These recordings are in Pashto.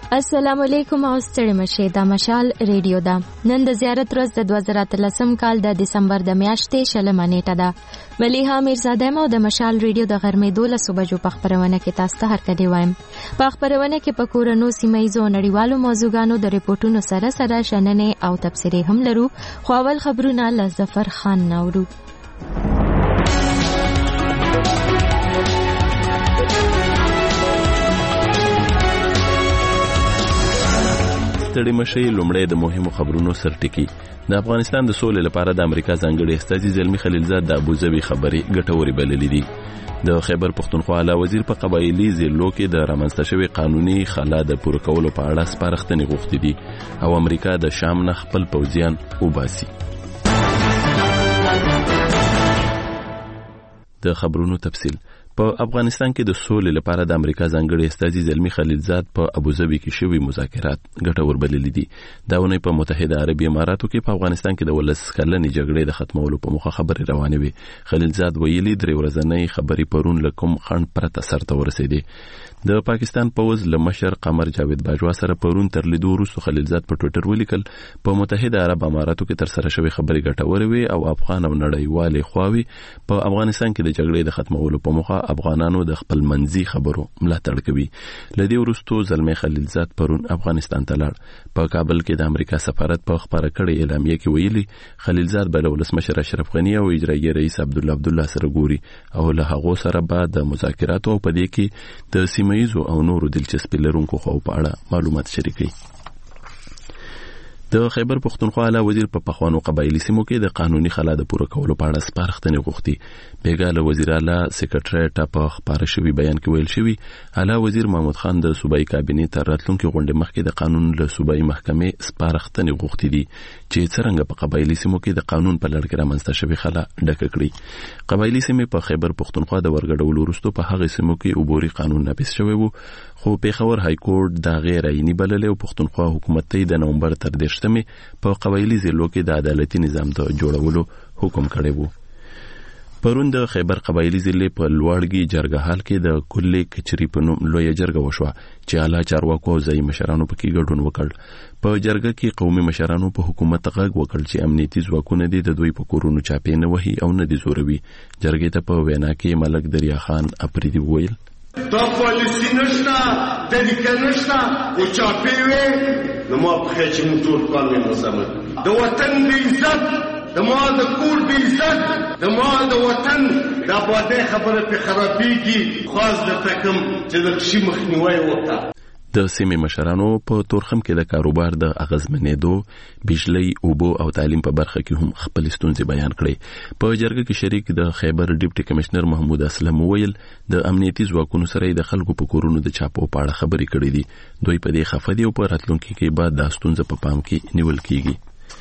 السلام علیکم او ستړي مشه دا مشال ریډیو دا نن د زیارت ورځ د 2013 کال د دسمبر د میاشتې شلمه نیټه ده. ملیحه میرزاده مو د مشال ریډیو د غرمې 12 بجو په خبرونه کې تاسو ته هرکلی وایم. په خبرونه کې په کورونو سیمایزو نړیوالو موضوعګانو د ریپورتونو سره شننې او تبصرې هم لرو. خو اول خبرونه له ظفر خان نورو. ستړي مشي لومړی د مهمو خبرونو سرټکی. د افغانستان د سولې لپاره د امریکا ځانګړي استازي زلمی خلیلزاد د ابوظبي خبري ګټوري بللې دي. د خیبر پختونخوا اعلی وزیر په قبایلی ضلعو کې د رامنځته شوی قانوني خلا د پوره کولو په اړه سپارښتنې غوښتي دي او امریکا د شام نه خپل پوځیان وباسي. د خبرونو تفصیل. په افغانستان کې د سولې لپاره د امریکا ځانګړي استازي زلمی خلیلزاد په ابوظبي کې شوی مذاکرات ګټور بللي دي. دا ونه په متحده عربي اماراتو کې په افغانستان کې د ولس کلنې جګړې د ختمولو په موخه خبرې روانې وي. خلیلزاد ویلي درې ورځنۍ خبرې پرون له کوم خنډ پرته سرته ورسېدې. د پاکستان پوز له مشر قمر جاوید باجوا سره پرون تر لیدو وروسته خلیلزاد په ټوئیټر ولیکل په متحده عرب اماراتو کې تر سره شوی خبرې ګټورې وي او افغان او نړیوالې خواوې په افغانستان کې د جګړې د ختمولو په موخه افغانانو د خپل منځي خبرو ملاتړ کوي. لدې وروسته زلمی خلیلزاد پرون افغانستان ته لاړ. په کابل کې د امریکا سفارت په خبره کړې اعلامیه کې ویلي خلیلزاد به له ولسمشر اشرف غنی او اجرایي رئیس عبدالله سره ګوري او له هغو سره به د مذاکراتو او په دې کې د سیمایزو او نورو دلچسپي لرونکو خواو په اړه معلومات شریکوي. د خیبر پختونخوا اعلی وزیر په پخوانو قبایلی سیمو کې د قانوني خلا د پوره کولو په اړه سپارښتنې غوښتي. بیګا له وزیر اعلی سکرټریټ په خبره شوی بیان کې ویل شوی اعلی وزیر محمود خان د صوبایي کابینې تر راتلونکي غونډې مخکې د قانون له صوبایي محکمې سپارښتنې غوښتي دي چې څرنګه په قبایلی سیمو کې د قانون په لړ کې رامنځته شوی خلا ډکه کړي. قبایلی سیمې په خیبر پختونخوا د ورګډولو وروسته په هغه سیمو کې عبوري قانون نافذ شوی وو خو پیښور های کورټ دا غیر عیني بللې او پختونخوا حکومت ته د نومبر تر 10مې په قبایلی ضلعو کې د عدالتي نظام د جوړولو حکم کړی وو. پرون د خیبر قبایلی ضلع په لوړګي جرګهال کې د کلې کچري په نوم لوی جرګه وشوه چې اعلی چارواکو او ځایي مشرانو پکې ګډون وکړ. په جرګه کې قومي مشرانو په حکومت غږ وکړ چې امنیتي ځواکونه دي د دوی په کورونو چاپې نه وهي او نه دي زوروي. جرګې ته په وینا کې ملک دریا خان اپریدي ویل دا پالیسی نشته طریقه نشته او چاپې وي نو ما په خېچ مو ټول کار مې مسامت د وطن د عزت د ما د کور د عزت د ما د وطن د آبادۍ خبره په خرابېږي خاص درته کوم چې د شي مخنیوي وکړه. د سیمې مشرانو په تورخم کې د کاروبار د اغیزمنېدو بجلی اوبو او تعلیم په برخه کې هم خپل ستونزې بیان کړې. په جرګه کې شریک د خیبر ډیپټي کمشنر محمود اسلم ویل د امنیتي ځواکونو سره د خلکو په کورونو د چاپو په اړه خبرې کړې دي. دوی په دې خفه دي او په راتلونکي کې به دا ستونزه په پام کې نیول کیږي.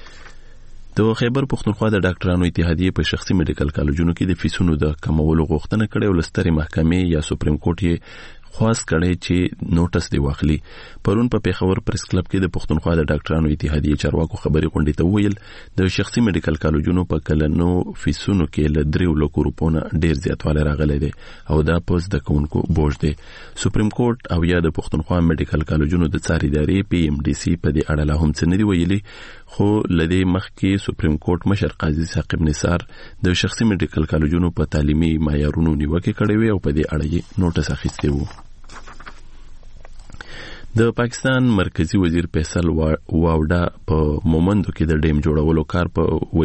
د خیبر پختونخوا د ډاکټرانو اتحادیې په شخصي میډیکل کالجونو کې د فیسونو د کمولو غوښتنه کړې او لستري محکمې یا سپریم کورټ یې خواست کړي چې نوټس دی واخلي. پرون په پیښور پریس کلب کې د پختونخوا د ډاکټرانو اتحادیې چارواکو خبري غونډې ته ویل د شخصي میډیکل کالجونو په کلنو فیسونو کې له 3 لک روپونه ډیر زیاتوالی راغلی دی او دا پوز د کوونکو بوج دی. سپریم کورټ او یا د پختونخوا میډیکل کالجونو د څار ادارې PMDC په دې اړه لا هم څه نه دی ویلي خو لدې مخکې سپریم کورټ مشر قاضي ثاقب نثار د شخصي میډیکل کالجونو په تعلیمي معیارونو نیوکه کړې وي او په دې اړه یې نوټس اخیستی وو. د پاکستان مرکزی وزیر فیصل واوډا په مومندو کې د ډیم جوړولو کار په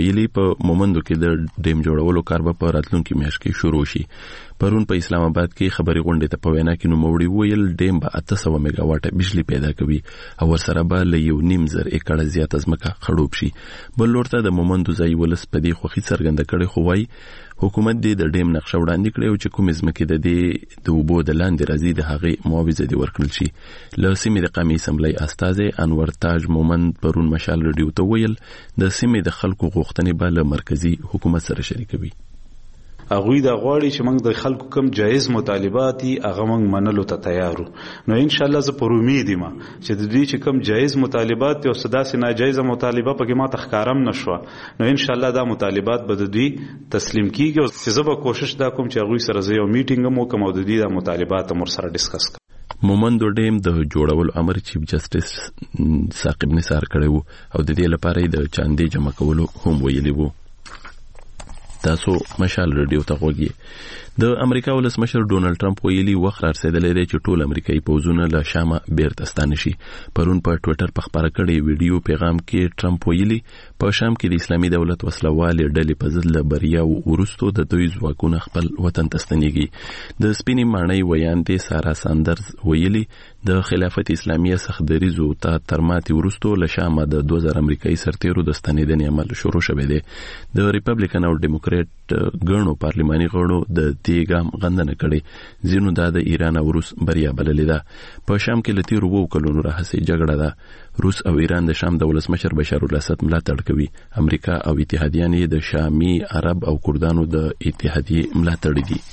راتلونکي میاشت کې شروع شي. پرون په اسلام آباد کې خبري غونډې ته په وینا کې نوموړي ویل ډیم به 800 میگا واټه بجلی پیدا کوي او ورسره به له 1.5 ایکړه زیاته ځمکه خړوب شي. بل لورته د مومندو ځای ولس په دې خوخي څرګنده کړي خو وايي حکومت دې د ډیم نقشه وړاندې کړي او چې کومې ځمکې د اوبو د لاندې راځي د هغې معاوضه دې ورکړل شي. له سیمې د قومي اسمبلی استازی انور تاج مومند پرون مشال رادیو ته ویل د سیمې د خلکو غوښتنې به له مرکزی حکومت سره شریکوي. هغوی د غواړي چې موږ د خلکو کم جایز مطالبات هغه موږ منلو ته تیارو. نو ان شاء الله زه پر امید یم چې د دې چې کم جایز مطالبات او سداسي ناجایز مطالبه پکې ما تخکارم نشو نو ان شاء الله دا مطالبات به د دې تسلیم کیږي او زه به کوشش دا کوم چې هغوی سره زه یو میټینګ مو کوم او د دې مطالبات مر سره ډیسکس کوم. مومندو ډیم د جوړولو امر چیف جسټس ثاقب نثار کړی وو او د دې لپاره د چاندې جمع کولو هم ویلي وو. تاسو مشال رادیو ته غوږی. د امریکا ولسمشر ډونالد ټرمپ ویلي وخت رسیدلی دی چې ټول امریکایي پوځونه له شامه بیرته ستانه شي. پرون په ټوئیټر په خبره کړي ویډیو پیغام کې ټرمپ ویلي په شام کې د اسلامي دولت وسلوالې ډلې په ضد له بریا وروسته د دوی ځواکونه خپل وطن ته ستنېږي. د سپینې ماڼۍ ویاندې سارا ساندرز ویلي د خلافت اسلامیه څخه دریزو ته تر ماتې وروسته له شامه د 2000 امریکایي سرتیرو د ستنېدنې عمل شروع شوی دی. د ریپبلیکن او ډیموکرات ګڼو پارلماني غړو د دې ګام غندنه کړې. ځینو دا د ایران او روس بریا بللې ده. په شام کې له تیرو 2 کلونو راهیسې جګړه ده. روس او ایران د شام د ولسمشر بشار الاسد ملاتړ کوي. امریکا او اتحادیان یې د شامي عرب او کردانو د اتحادیې ملاتړ دي.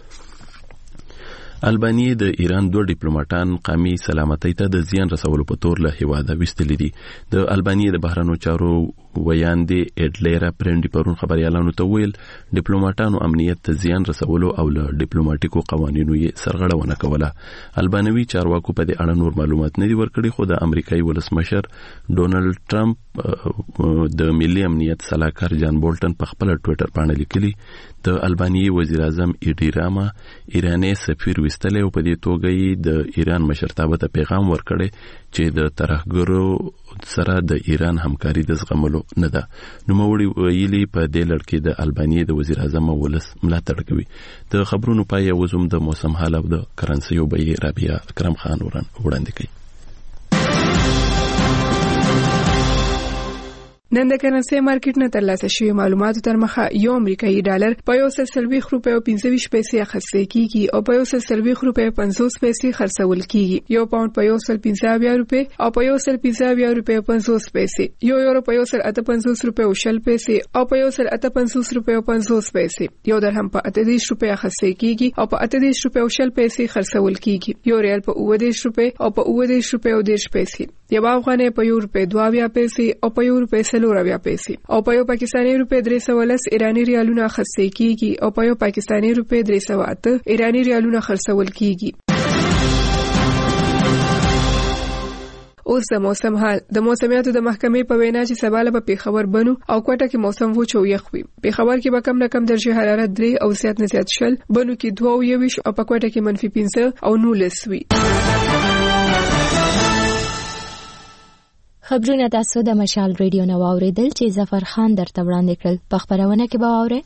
البانیه د ایران 2 ډیپلوماټان قومي سلامتۍ ته د زیان رسولو په تور له هیواده وستلي دي. د البانیه د بهرنیو چارو ویاندې اډلیرا پرنډي پرون خبريالانو ته ویل ډیپلوماټانو امنیت ته زیان رسولو او له ډیپلوماټیکو قوانینو یې سرغړونه کوله. البانوي چارواکو په دې اړه نور معلومات نه دي ورکړي، خو د امریکایي ولسمشر ډونالد ټرمپ د ملي امنیت صلاحکار جان بولټن په خپل ټوئیټر باندې لیکلي د البانیه وزیر اعظم ایډیراما ایرانی سفیر وستلې او په دې توګه یې د ایران مشرتابه ته پیغام ورکړي چې د ترهګرو سره د ایران همکاري د زغملو نه ده. نوموړي ویلي په دې لړ کې د البانیه د وزیر اعظم ولس ملاتړ کوي. د خبرونو پای وزم د موسم حال او د کرنسیو بیې رابعه اکرم خان وړاندې کوي. نن د کرنسي مارکیټ نه ترلاسه شوی معلوماتو تر مخه یو امریکایي ډالر په 140 روپیو 25 پیسې اخیستل کیږي او په 140 روپیو 50 پیسې خرڅول کیږي. یو پاوند په 115 روپیو او په 115 روپیو 50 پیسې، یو یورو په 158 روپیو 20 پیسې او په 158 روپیو 50 پیسې، یو درهم په 38 روپیو اخیستل کیږي او په 38 روپیو 20 پیسې خرڅول کیږي. یو ریال په 19 روپیو او په 19 روپیو 10 پیسې، یو افغانۍ په 1 روپیو 2 پیسې او په 1 روپیو لورویا پیسې او په یو پاکستاني روپی 310 ایرانی ریالونه خرڅول کیږي او په یو پاکستاني روپی 308 ایرانی ریالونه خرڅول کیږي. اوس د موسم حال. د موسمیاتو د محکمې په وینا چې سبا له پیښور بنو او کوټه کې موسم وچ او یخ وي. پیښور کې به کم نه کم درجه حرارت 3 او زیات نه زیات شل، بنو کې 2 او 21 او په کوټه کې -15 او 19 وي. خبرونه تاسو د مشال ریډیو نو اوریدل چې ظفر خان درته وړاندې کړل. په خبرونه کې به اورئ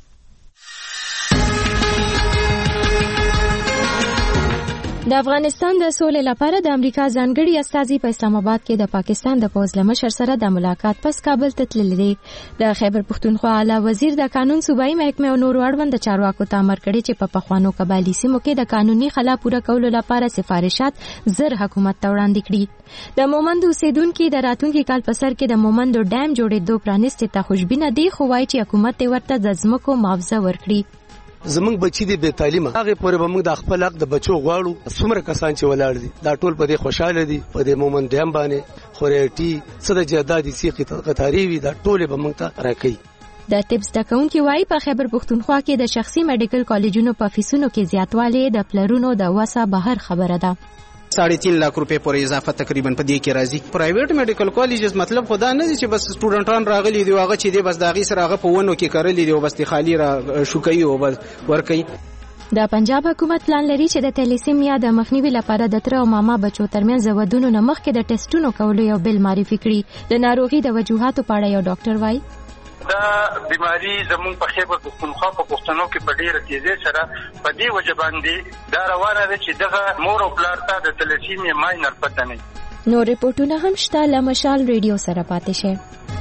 د افغانستان د سولې لپاره د امریکا ځانګړي استازي په اسلام آباد کې د پاکستان د پوځ لمشر سره د ملاقات پس کابل ته تللي دي. د خیبر پښتونخوا اعلی وزیر د قانون صوبایي محکمې او نور اړوند چارواکو ته امر کړی چې په پخوانو قبایلي سیمو کې د قانوني خلا پوره کولو لپاره سفارشات زر حکومت ته وړاندې کړي. د مومند اوسیدونکو د راتلونکي کال په سر کې د مومند ډیم جوړېدو پرانیستي ته خوشبینه دي، خو وايي چې حکومت ورته د ځمکو معاوضه ورکړي. زمونږ بچی دی بے تعلیمه، هغه پورې به موږ د خپل حق د بچو غواړو. څومره کسان چې ولاړ دي دا ټول په دې خوشاله دي، په دې مومند ډیم باندې خورېټي صد جدادي سیخي قطاري وي، دا ټول به موږ ته راکړي. د طب زده کوونکي وايي په خیبر پښتونخوا کې د شخصي میډیکل کالجونو په فیسونو کې زیاتوالی د پلرونو د وسه بهر خبره ده. 3.5 लाख रुपए پر اضافه تقریبا په دې کې راځي. پرایویټ میډیکل کالجز مطلب خدا نه دي چې بس سټوډنټان راغلي دی واغه چې دی بس داغي سره هغه په ونو کې کارلې دی او بس خالی را شوکي او بس ورکي. د پنجاب حکومت پلان لري چې د تلیسیمیا د مخنیوي لپاره د تر او ماما بچو ترمنځ ودونو نه مخکې د ټیسټونو کولو یو بل معرفي کړي. د ناروغي د وجوهاتو په اړه یو ډاکټر وايي دا بیماری زمون په خیبر پښتونخوا په پښتنو کې په ډیره تیزی سره په دې وجه باندې دا روانه ده چې دغه مور او پلار ته د تلیسیمیا ماینر پته نه. نو ریپورتونه هم شته له مشال ریډیو سره پاتې شه.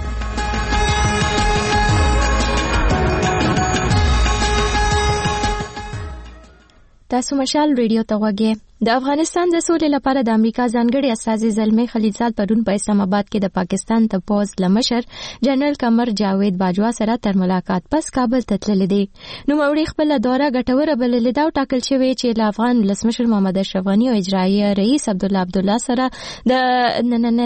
تاسو مشال ریډیو ته غوږی. د افغانستان د سولې لپاره د امریکا ځانګړي استازي زلمی خلیلزاد پرون په اسلام آباد کې د پاکستان د پوز لمشر جنرال قمر جاوید باجوا سره تر ملاقات پس کابل ته تللی دی. نو موري خپل دوره ګټوره بللې دا ټاکل شوی چې د افغان ولسمشر محمد اشرف غنی او اجرایي رئیس عبدالله سره د نن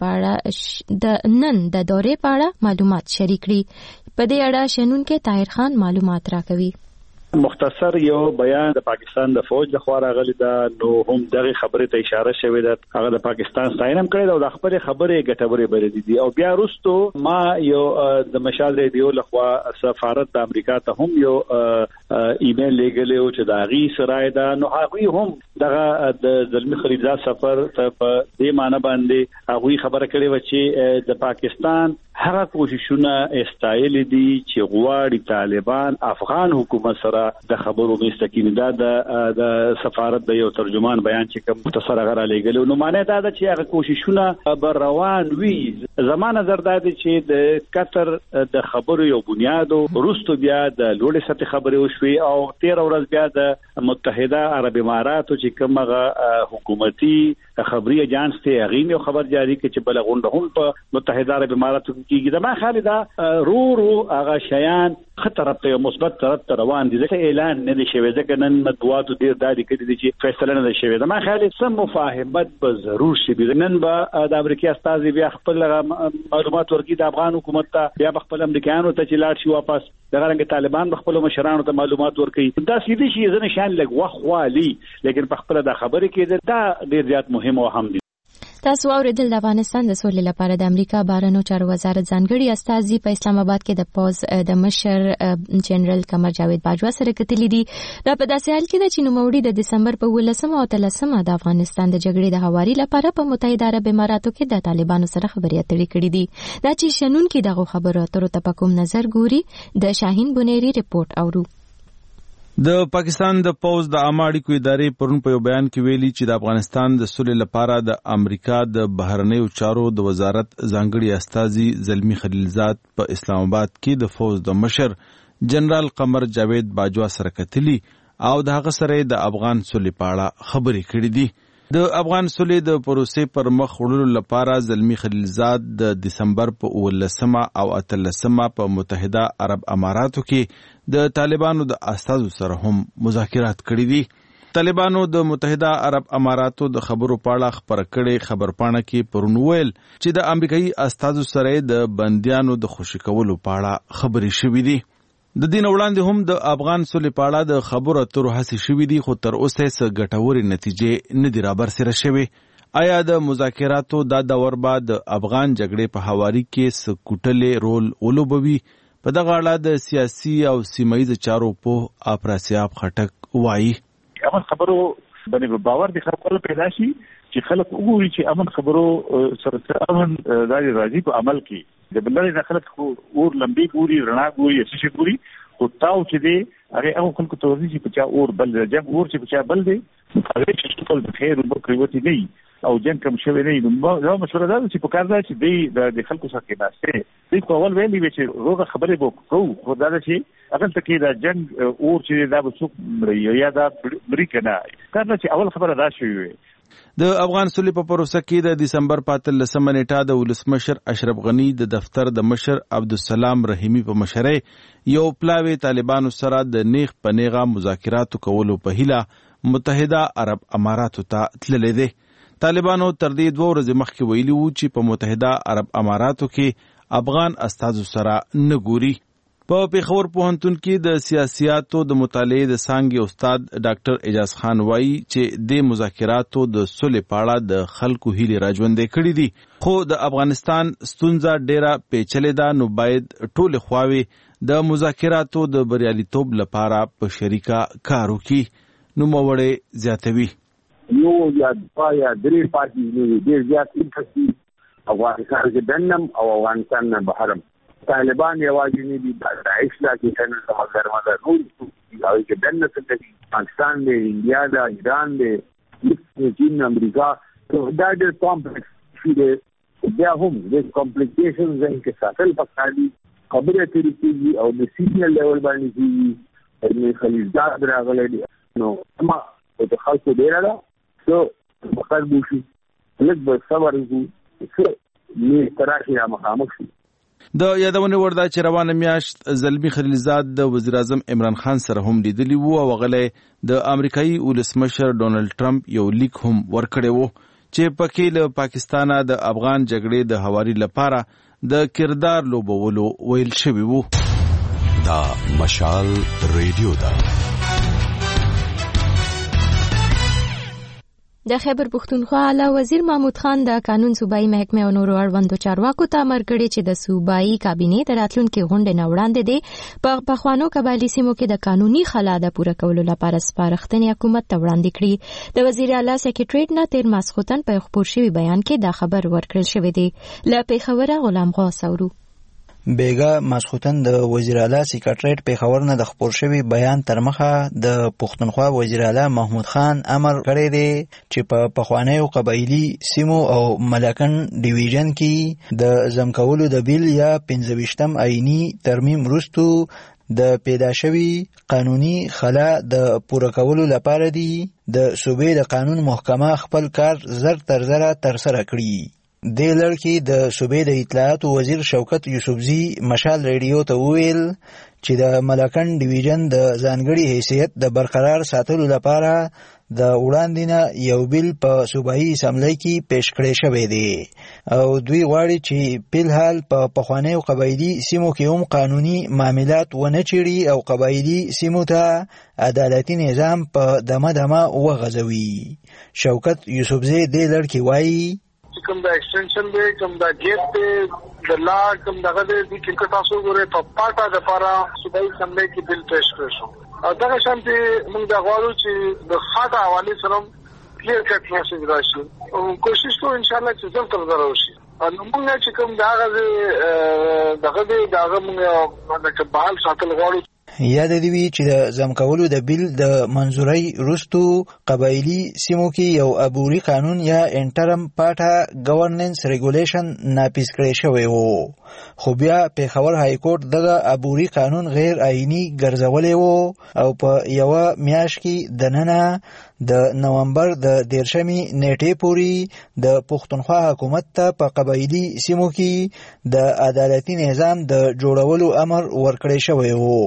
د دورې په اړه معلومات شریک کړي. په دې اړه شنونکو طاهر خان معلومات راکوي. مختصر یو بیان د پاکستان د فوج د خوا راغلی دا نو هم دغه خبره ته اشاره شوې ده هغه د پاکستان ستاینه کړې او د خپل خبره ګټوري بلدي دي او بیا وروسته ما یو د مشال ریډیو لخوا سفارت د امریکا ته هم یو ایمیل لګلې او چې دا غي سرای دا نو هغه هم دغه د زلمی خلیلزاد سفر ته په دې معنی باندې هغه خبره کړې و چې د پاکستان هغه کوششونه استایل دي چې غواړي طالبان افغان حکومت سره د خبرو مستقیم د سفارت د یو ترجمان بیان چې کوم مختصر غره لګلو نو معنی دا ده چې هغه کوششونه بر روان وي زمانه زرداد چې د قطر د خبرو یو بنیاد وروسته بیا د لوړ سطح خبرې وشوي او 13 ورځ بیا د متحده عرب اماراتو چې کومه حکومتي خبري اجانس ته غیم یو خبر جاری کړي چې بلغونډه هم په متحده عرب اماراتو کېږي دا ما خالي دا رو هغه شیان خطر ته مثبت طرف ته روان دي ځکه اعلان نه دي شوی ځکه نن مطبوعاتو ډیر دادي کړي دي چې فیصله نه شوی دا ما خالي سم مفاهمت به ضرور شي نن به د امریکا استاد بیا خپل معلومات ورکړي د افغان حکومت ته بیا خپل امریکایانو ته چې لاړ شي واپس دغه رنګ طالبان خپل مشرانو ته معلومات ورکړي دا سیدي شي ځنه شان لګ وخوالي لیکن په خپل د خبرې کې دا ډیر زیات مهم او هم دي تاسو اوریدل د افغانستان د سولې لپاره د امریکا بهرنیو چارو وزارت ځانګړي استازي په اسلام آباد کې د پوز د مشر جنرال قمر جاوید باجوا سره کتلې دي دا په داسې حال کې چې نوموړي د دسمبر په 18 او 13 د افغانستان د جګړې د هواري لپاره په متحده عرب اماراتو کې د طالبانو سره خبرې اترې کړې دي دا چې شنن کې دغه خبرو اترو ته په کوم نظر ګوري د شاهین بنيري ریپورت اورو د پاکستان د پوز د عامه اړیکو ادارې پرون په یو بیان کې ویلي چې د افغانستان د سولې لپاره د امریکا د بهرنیو چارو د وزارت ځانګړي استازي زلمی خلیلزاد په اسلام آباد کې د فوج د مشر جنرال قمر جاوید باجوا سره کتلي او د هغه سره د افغان سولې په اړه خبرې کړې دي د افغان سولې د پروسې پر مخ وړلو لپاره زلمی خلیلزاد د دسمبر په 18 او 13 په متحده عرب اماراتو کې د طالبانو د استازو سره هم مذاکرات کړي دي طالبانو د متحده عرب اماراتو د خبرو په اړه خبر کړي خبرپاڼه کې پرون ویل چې د امریکایي استازو سره د بنديانو د خوشی کولو په اړه خبرې شوې دي د دین وړاندې هم د افغان سولې په اړه د خبرو اترو هڅې شوې دي خو تر اوسه څه ګټورې نتیجې نه دي رابرسېره شوې آیا د مذاکراتو دا دور بعد د افغان جګړې په هواري کې څه کوټلې رول ولوبوي په دغه اړه د سیاسي او سیمایي چارو په افراسیاب خټک وایي امن خبرو باندې باور د خلکو پیدا شي چې خلک وګوري چې امن خبرو سره امن راځي په عمل کې د بلنې داخله اور لمبي ګوري رڼا ګوري څه ګوري او تاو چې دی هغه خلکو توضیح چې پچا اور بل جنگ اور چې پچا بل دی هغه چې ټول د خیر او بکریوتی دی او جنگ کوم شوی نه نو مشوره ده چې په کار ده چې دی د خلکو سره کې ناشته دی په اول ویلي چې روغه خبره وکړو خو دا چې اصل ته کې دا جنگ اور چې دا وسوک مړی یا دا مړی کنه کار چې اول خبره دا شوی د افغان سولې په پروسه کې د دسمبر 15 نیټه د ولسمشر اشرف غنی د دفتر د مشر عبدالسلام رحیمی په مشرۍ یو پلاوی طالبانو سره د نیغ په نیغه مذاکراتو کولو په هیله متحده عرب اماراتو ته تللی دی طالبانو تر دې 2 ورځې مخکې ویلي وو چې په متحده عرب اماراتو کې افغان استازو سره نه ګوري په پیښور پوهنتون کې د سیاسياتو د مطالعې د څانګې استاد ډاکټر اعجاز خان وایي چې د مذاکراتو د صلح په اړه د خلکو هیلې راژوندې کړې دي خو د افغانستان ستونزه ډیره پیچلې ده نو باید ټول خواوې د مذاکراتو د بریالیتوب لپاره په شریکه کار وکړي نو موړې زیاتوي یو یا پایا درې پاتې دي زیات انټرسټ افغانستان کې دنم او افغانستان نه بهرم طالبان یوازې نه دي داعش لا کې څنګه سمګر مده نور او چې دنه څنګه پاکستان دی انډیا دا ایران دی چین امریکا دا د کمپلیکس شي دی بیا هم د کمپلیکیشنز کې ساتل پکاري خبره ترې او د سینیئر لیول باندې چې د خلیلزاد راغلي نو ما د خلکو ډیر را سو بخار بوشي لږ به صبر وکړو چې نه تراشي را مخامخ شي د یادونه وردا چې روانه میاشت زلمی خلیلزاد د وزیر اعظم عمران خان سره هم لیدلی وو او غلې د امریکایي ولسمشر ډونالد ټرمپ یو لیک هم ورکړی وو چې پکې له پاکستانه د افغان جګړې د هواري لپاره د کردار لوبولو ویل شوی وو دا مشال ریډیو دا د خیبر پښتونخوا اعلی وزیر محمود خان د قانون صوبایي محکمې او نورو اړوندو چارواکو ته امر کړی چې د صوبایي کابینې د راتلونکي غونډې نه وړاندې د په پخوانو قبایلي سیمو کې د قانوني خلا د پوره کولو لپاره سپارښتنې حکومت ته وړاندې کړي. د وزیر اعلی سکریټریټ نه تیر ماسخوتن په خبر شوی بیان کې دا خبر ورکړل شوی دی. له پیښوره غلام غوث اورو. بیګا ماسخوتن د وزیر اعلی سکریټریټ پیښور نه د خبر شوی بیان تر مخه د پښتونخوا وزیر اعلی محمود خان امر کړی دی چې په پخوانیو قبایلی سیمو او ملکن ډیویژن کې د زمکولو د بیل یا 25م آئینی ترمیم وروسته د پیدا شوی قانوني خلا د پوره کولو لپاره دی د صوبې د قانون محکمه خپل کار زر تر زره ترسره کړي. د لړکی د صوبې د اطلاعات وزیر شوکت یوسفزی مشال ریډیو ته وویل چې د ملکن ډیویژن د ځانګړي حیثیت د برقرار ساتلو لپاره د وړاندې نه یو بیل په صوبایي اسمبلی کې پیش کړی شوی دی او دوی غواړي چې فلحال په پخوانیو قبایلي سیمو کې هم قانوني معاملات ونه چیړي او قبایلي سیمو ته عدالتي نظام په دمه دمه وغځوي. شوکت یوسفزی د لړکی وایي کوم دا ایکسټنشن دی کوم دا گیپ دی د لا کوم دغه دی چې تاسو ګورئ په پاټا د لپاره صوبایي اسمبلی کې بل پیش کړی شو او دغه شانتي موږ دا غواړو چې د خاطا حواله سره کلیر کټ میسج راشي او کوشش کوو ان شاء الله چې څنګه تر راوشي نو موږ چې کوم دغه موږ د بحال ساتل غواړو. یاد دی وی چې د زمکولو د بیل د منزوري رستو قبایلی سیمو کې یو عبوري قانون یا انټرم پاټا گورننس ریګولیشن نافذ کړی شوی وو خو بیا پیښور های کورټ دغه عبوري قانون غیر آئینی ګرځولې وو او په یو میاشت کې د ننه د نومبر د 13 نیټې پورې د پښتونخوا حکومت ته په قبایلی سیمو کې د عدالتي نظام د جوړولو امر ورکړی شوی وو.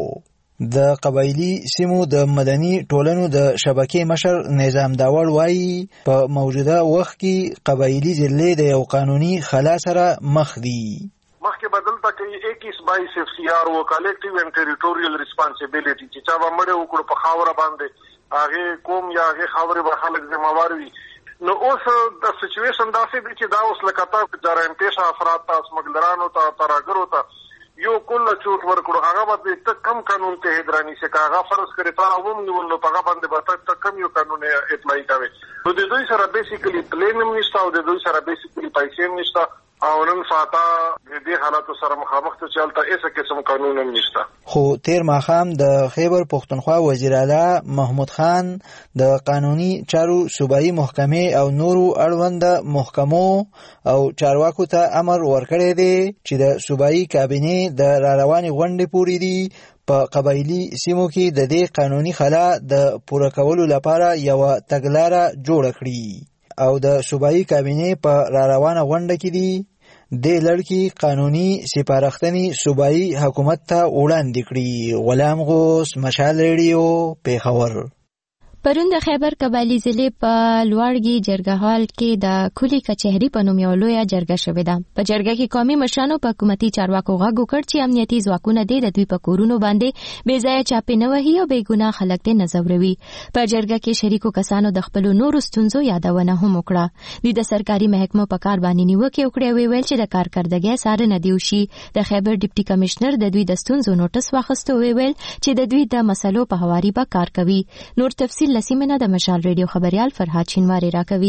د قبایلی سیمو د مدني ټولنو د شبکې مشر نظام داور وایي په موجوده وخت کې قبایلی ضلع د یو قانوني خلا سره مخ دي. مخکې بدل تا کې 21 اف سی آر او کلیکټیو اینڈ ټریټوریل ریسپانسیبিলিټي چې چا باندې وکړو په خاوره باندې هغه قوم یا هغه خاورې به خلک ذمہوار وي. نو اوس د سچويشن داسې دي چې دا اوس لکه تا جرائم افراد ته سمګلرانو ته تراګرو ته یو کله چوټ ورکړو هغه باندې ته کم قانون ته هدرانی سي کاغه فرض کړی تا عموم نیولو په هغه باندې به ته کم یو قانون اپلای کوي. نو د دوی سره بیسیکلی پلینم نشته او د دوی سره بیسیکلی پیسې نشته او نن فاتا د دې حالاتو سره مخامخ ته چلته ایسه قسم قانون هم نشته. خو تیر ماخام د خیبر پښتونخوا وزیر اعلی محمود خان د قانوني چارو صوبایي محکمې او نورو اړوند محکمو او چارواکو ته امر ورکړی دی چې د صوبایي کابینې د راروانې غونډې پورې دی په قبایلی سیمو کې د دې قانوني خلا د پوره کولو لپاره یو تګلاره جوړ کړي او د صوبایي کابینې په راروانه غونډه کې دی د لړکی قانوني سپارښتنې صوبایي حکومت ته وړاندې کړي. غلام غوث مشال ریډیو پیښور. پرون د خیبر قبایلی ضلع په لوړګي جرګه هال کې د کلی کچهری په نوم یو لوی جرګه شوې ده. په جرګه کې قومي مشرانو په حکومتي چارواکو غږ وکړ چې امنیتي ځواکونه د دوی په کورونو باندې بې ځایه چاپې نه وهي او بې ګناه خلک دې نه ځوروي. په جرګه کې شریکو کسانو د خپلو نورو ستونزو یادونه هم وکړه. دوی د سرکاري محکمو په کار باندې نیوکې وکړې او ویل چې د کارکردګۍ څارنه دې وشي. د خیبر ډیپټي کمشنر د دوی د ستونزو نوټس واخیست او ویل چې د دوی د مسلو په هواري به کار کوي. نور تفصیل لسیمنه د مشال ریډیو خبريال فرهاد شینواری راکوي.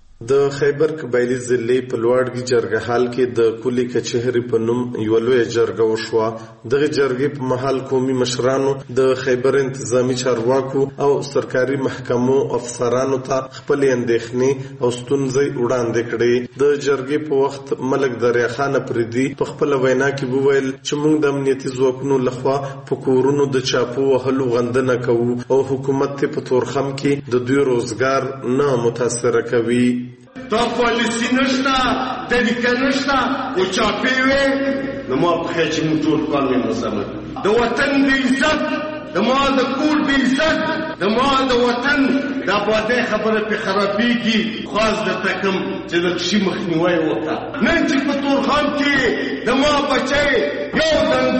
د خیبر قبایلی ضلع په لوړګي جرګه حال کې د کلی کچهری په نوم یو لوی جرګه وشوه. دغه جرګې په محل قومي مشرانو د خیبر انتظامی چارواکو او سرکاري محکمو افسرانو ته خپل اندېښنې او ستونزې وړاندې کړې. د جرګې په وخت ملک دریا خان پردي په خپل وینا کې وویل چې موږ د امنیتي ځواکونو لخوا په کورونو د چاپو وهلو غندنه کوو او حکومت ته په تورخم کې د دوی روزګار نه متاثر کوي. دا پالیسی نشته طریقه نشته او چاپی وي نو ما په خېچ مو ټول کار مې مسامه د وطن د عزت د ما د کور د عزت د ما د وطن د آبادۍ خبره په خرابېږي خاص د تکم چې د شي مخنیوي وکړه. نن چې په تورخان کې د ما بچي یو د انګورو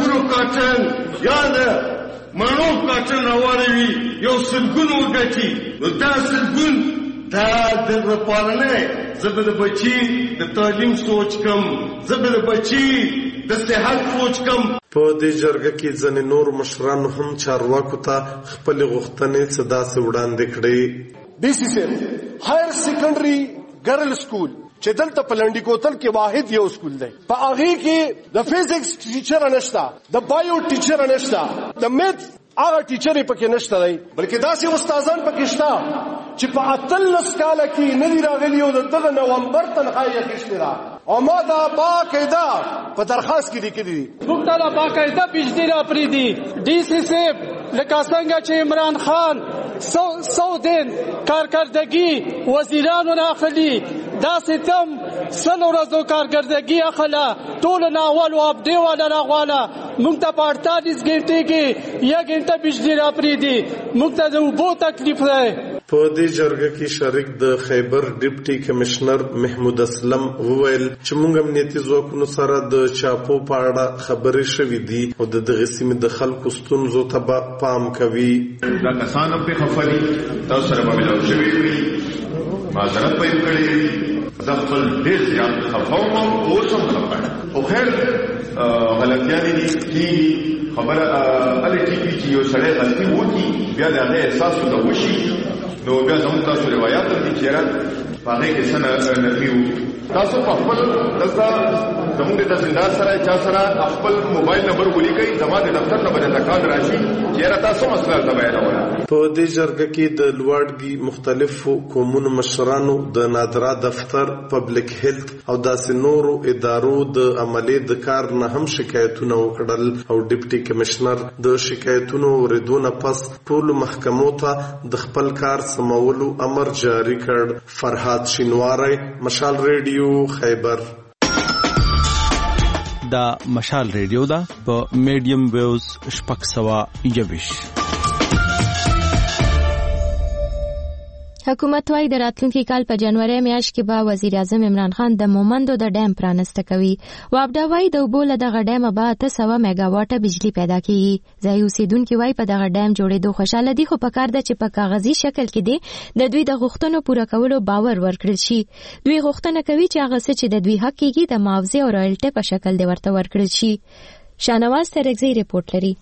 کاټن یا د مڼو کاټن راوړوي یو سلګون وګټي نو دا سلګون دا د پالنې زبر بچي د تعلیم سوچ کم زبر بچي د صحت سوچ کم. په دې جرګه کې ځنې نور مشران هم چارواکو ته خپل غوښتنې صدا سره وړاندې کړې. ډي سي سي هایر سیکنډري ګرل سکول چې دلته په لنډی کوتل کې واحد یو سکول دی په هغه کې د فزکس ټیچر نشته د بایو ټیچر نشته د میث هغه ټیچر پکې نشته دی بلکې داسې استادان پکې شته چې په 18 کال کې ندی راغلی او د نومبر تنخواه یې اخیستې ده او ما دا باقاعده په درخواست کې لیکلي دي موږ ته باقاعده بجلی را پرېږدي ډي سي سي لکه څنګه چې عمران خان 100 دن کارکردگی وزیرانو نه اخلي داسې تم 100 ورځو کارکردگی اخلا ټول ناول او ابدي ولا راغواله موږ ته په 48 غنټې کې 1 غنټه بجلی را پرېږدي موږ ته د اوبو تکلیف دی. په دې جرګه کې شریک د خیبر ډیپټي کمشنر محمود اسلم وویل چې موږ امنیتي ځواکونو سره د چاپو په اړه خبرې شوې دي او د دغه سیمې د خلکو ستونزو ته پام کوي. دا کسان په خفري تاسو سره به ملاو شوي وي معذرت به یې کړې د خپل ډېر زیات خفاو او اوس هم خفه او خیر غلطیانې دي خبره الې ټیپي چې یو سړی غلطي وکړي بیا د هغه احساس ته وشي نو بیا زموږ تاسو روایت دي چې راځي په هغه کې څنګه نفي تاسو په خپل دغه زموږ د زندار سره چا سره خپل موبایل نمبر ولیکئ زموږ د دفتر نمبر ته کال راشي چې تاسو مسله ته بیانوله. په دې جرګه کې د لوړګي مختلفو قومونو مشرانو د نادرا دفتر پبلک هیلث او داسې نورو ادارو د عملي د کار نه هم شکایتونه وکړل او ډیپټي کمشنر د شکایتونو اوریدونه پس ټول محکمو ته د خپل کار سمولو امر جاری کړ. فرهاد شینواری، مشال ریډیو، خیبر. دا مشال ریډیو دا په میډیم ویوز 621. حکومت وايي د راتلونکي کال په جنوري میاشت کې به وزیر اعظم عمران خان د مومندو د ډیم پرانسته کوي. وابډا وايي د اوبو له دغه ډیم به 300 میگا واټه بجلی پیدا کیږي. ځای اوسیدونکو وايي په دغه ډیم جوړېدو خوشاله دي خو په کار ده چې په کاغذي شکل کې دي د دوی د غوښتنو پوره کولو باور ورکړل شي. دوی غوښتنه کوي چې هغه څه چې د دوی حق کېږي د معاوضه او رایلټي په شکل دی ورته ورکړل شي. شانواز ترغزی رپورټ لري.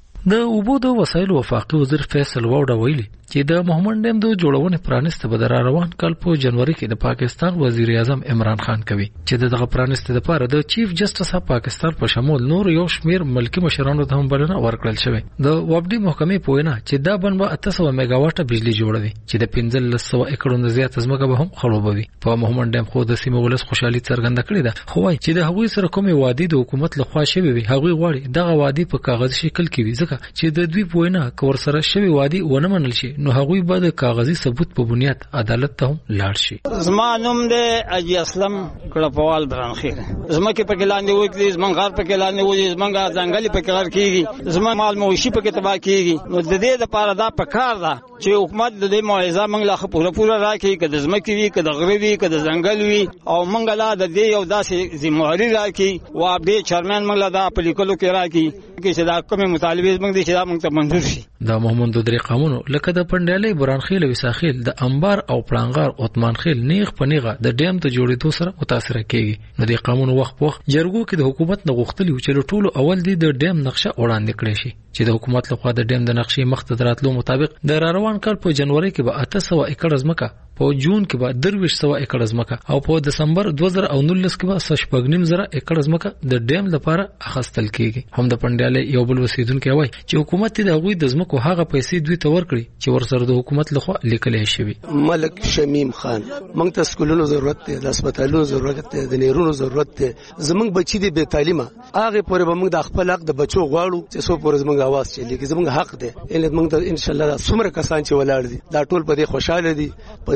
د اوبو د وسایلو وفاقي وزیر فیصل واوډا ویلي چې د محمد ډیم د جوړونې پرانسته به د روان کال په جنوري کې د پاکستان وزیر اعظم عمران خان کوي چې دغه پرانسته لپاره د چیف جسټس اف پاکستان په شمول نور یو شمیر ملکی مشرانو ته هم بلنه ورکړل شوې. د وابډي محکمې پوینه چې دا بن به 800 میگا واټه بجلی جوړوي چې د 1500 ایکړونو زیات ځمکه به هم خړوبوي. په محمد ډیم خو د سیمه ولس خوشحالي څرګنده کړې ده خو وايي چې د هغوی سره کومې وادي د حکومت لخوا شوی وي هغوی غواړي دغه وادي په کاغذي شکل کې وي ځکه چې د دوی پوینه کور سره شوی وادي ونه منل شي نو هغوی به د کاغذي ثبوت په بنیاد عدالت ته لاړ شي. زما نوم دی اجي اسلم کړپوال برانخیر زمکه په لاندې وکړي زمون غار په لاندې وځي زمونږ ځنګلي په کار کیږي زمون مال موشي په تبا کیږي نو د دې لپاره دا پکار ده چې حکومت د دې معاوضه موږ لا پوره راکړي کده زمکه وي کده غریبي کده ځنګل وي او موږ لا د دې یو داسې ذمہواری راکړي او اپډیټ چیرمن موږ لا دا په لیکلو کې راکړي چې دا کومه مطالبه موږ دي چې دا موږ ته منظور شي. د محمد درې قانون لکه د پندالي برانخیل وساخیل د انبار او پلانغار عثمان خیل نیغ پنیغه د ډیم ته جوړېدو سره متاثر کیږي. نو د قانون وخت جرګو کې د حکومت نه غوښتلی چې ټولو اول دی د ډیم نقشه وړاندې کړي شي چې د حکومت لخوا د ډیم د نقشې مخ ته دراتلو مطابق د روان کال په جنوري کې به 800 ایکړ ځمکه په جون کې به 2300 ایکړ ځمکه او په دسمبر 2019 کې به 6.5 ایکړ ځمکه د ډیم لپاره اخستل کیږي. هم د پندالي یو بل وسیدونکو وایي چې حکومت د هغوی د ځمکو هغه پیسې دوی ته ورکړي چې ورسره د حکومت لخوا لیکلې شوی. ملک شمیم خان موږ ته سکولونو ضرورت دی د هسپتالونو ضرورت دی د نیرونو ضرورت دی زمونږ بچی دی بے تعلیمه هغه پورې به موږ د خپل حق د بچو غواړو چې سو پورې زمونږ आवाज چلی کې زمونږ حق دی ان موږ ته ان شاء الله څومره کسان چې ولاړ دي دا ټول په دې خوشاله دي په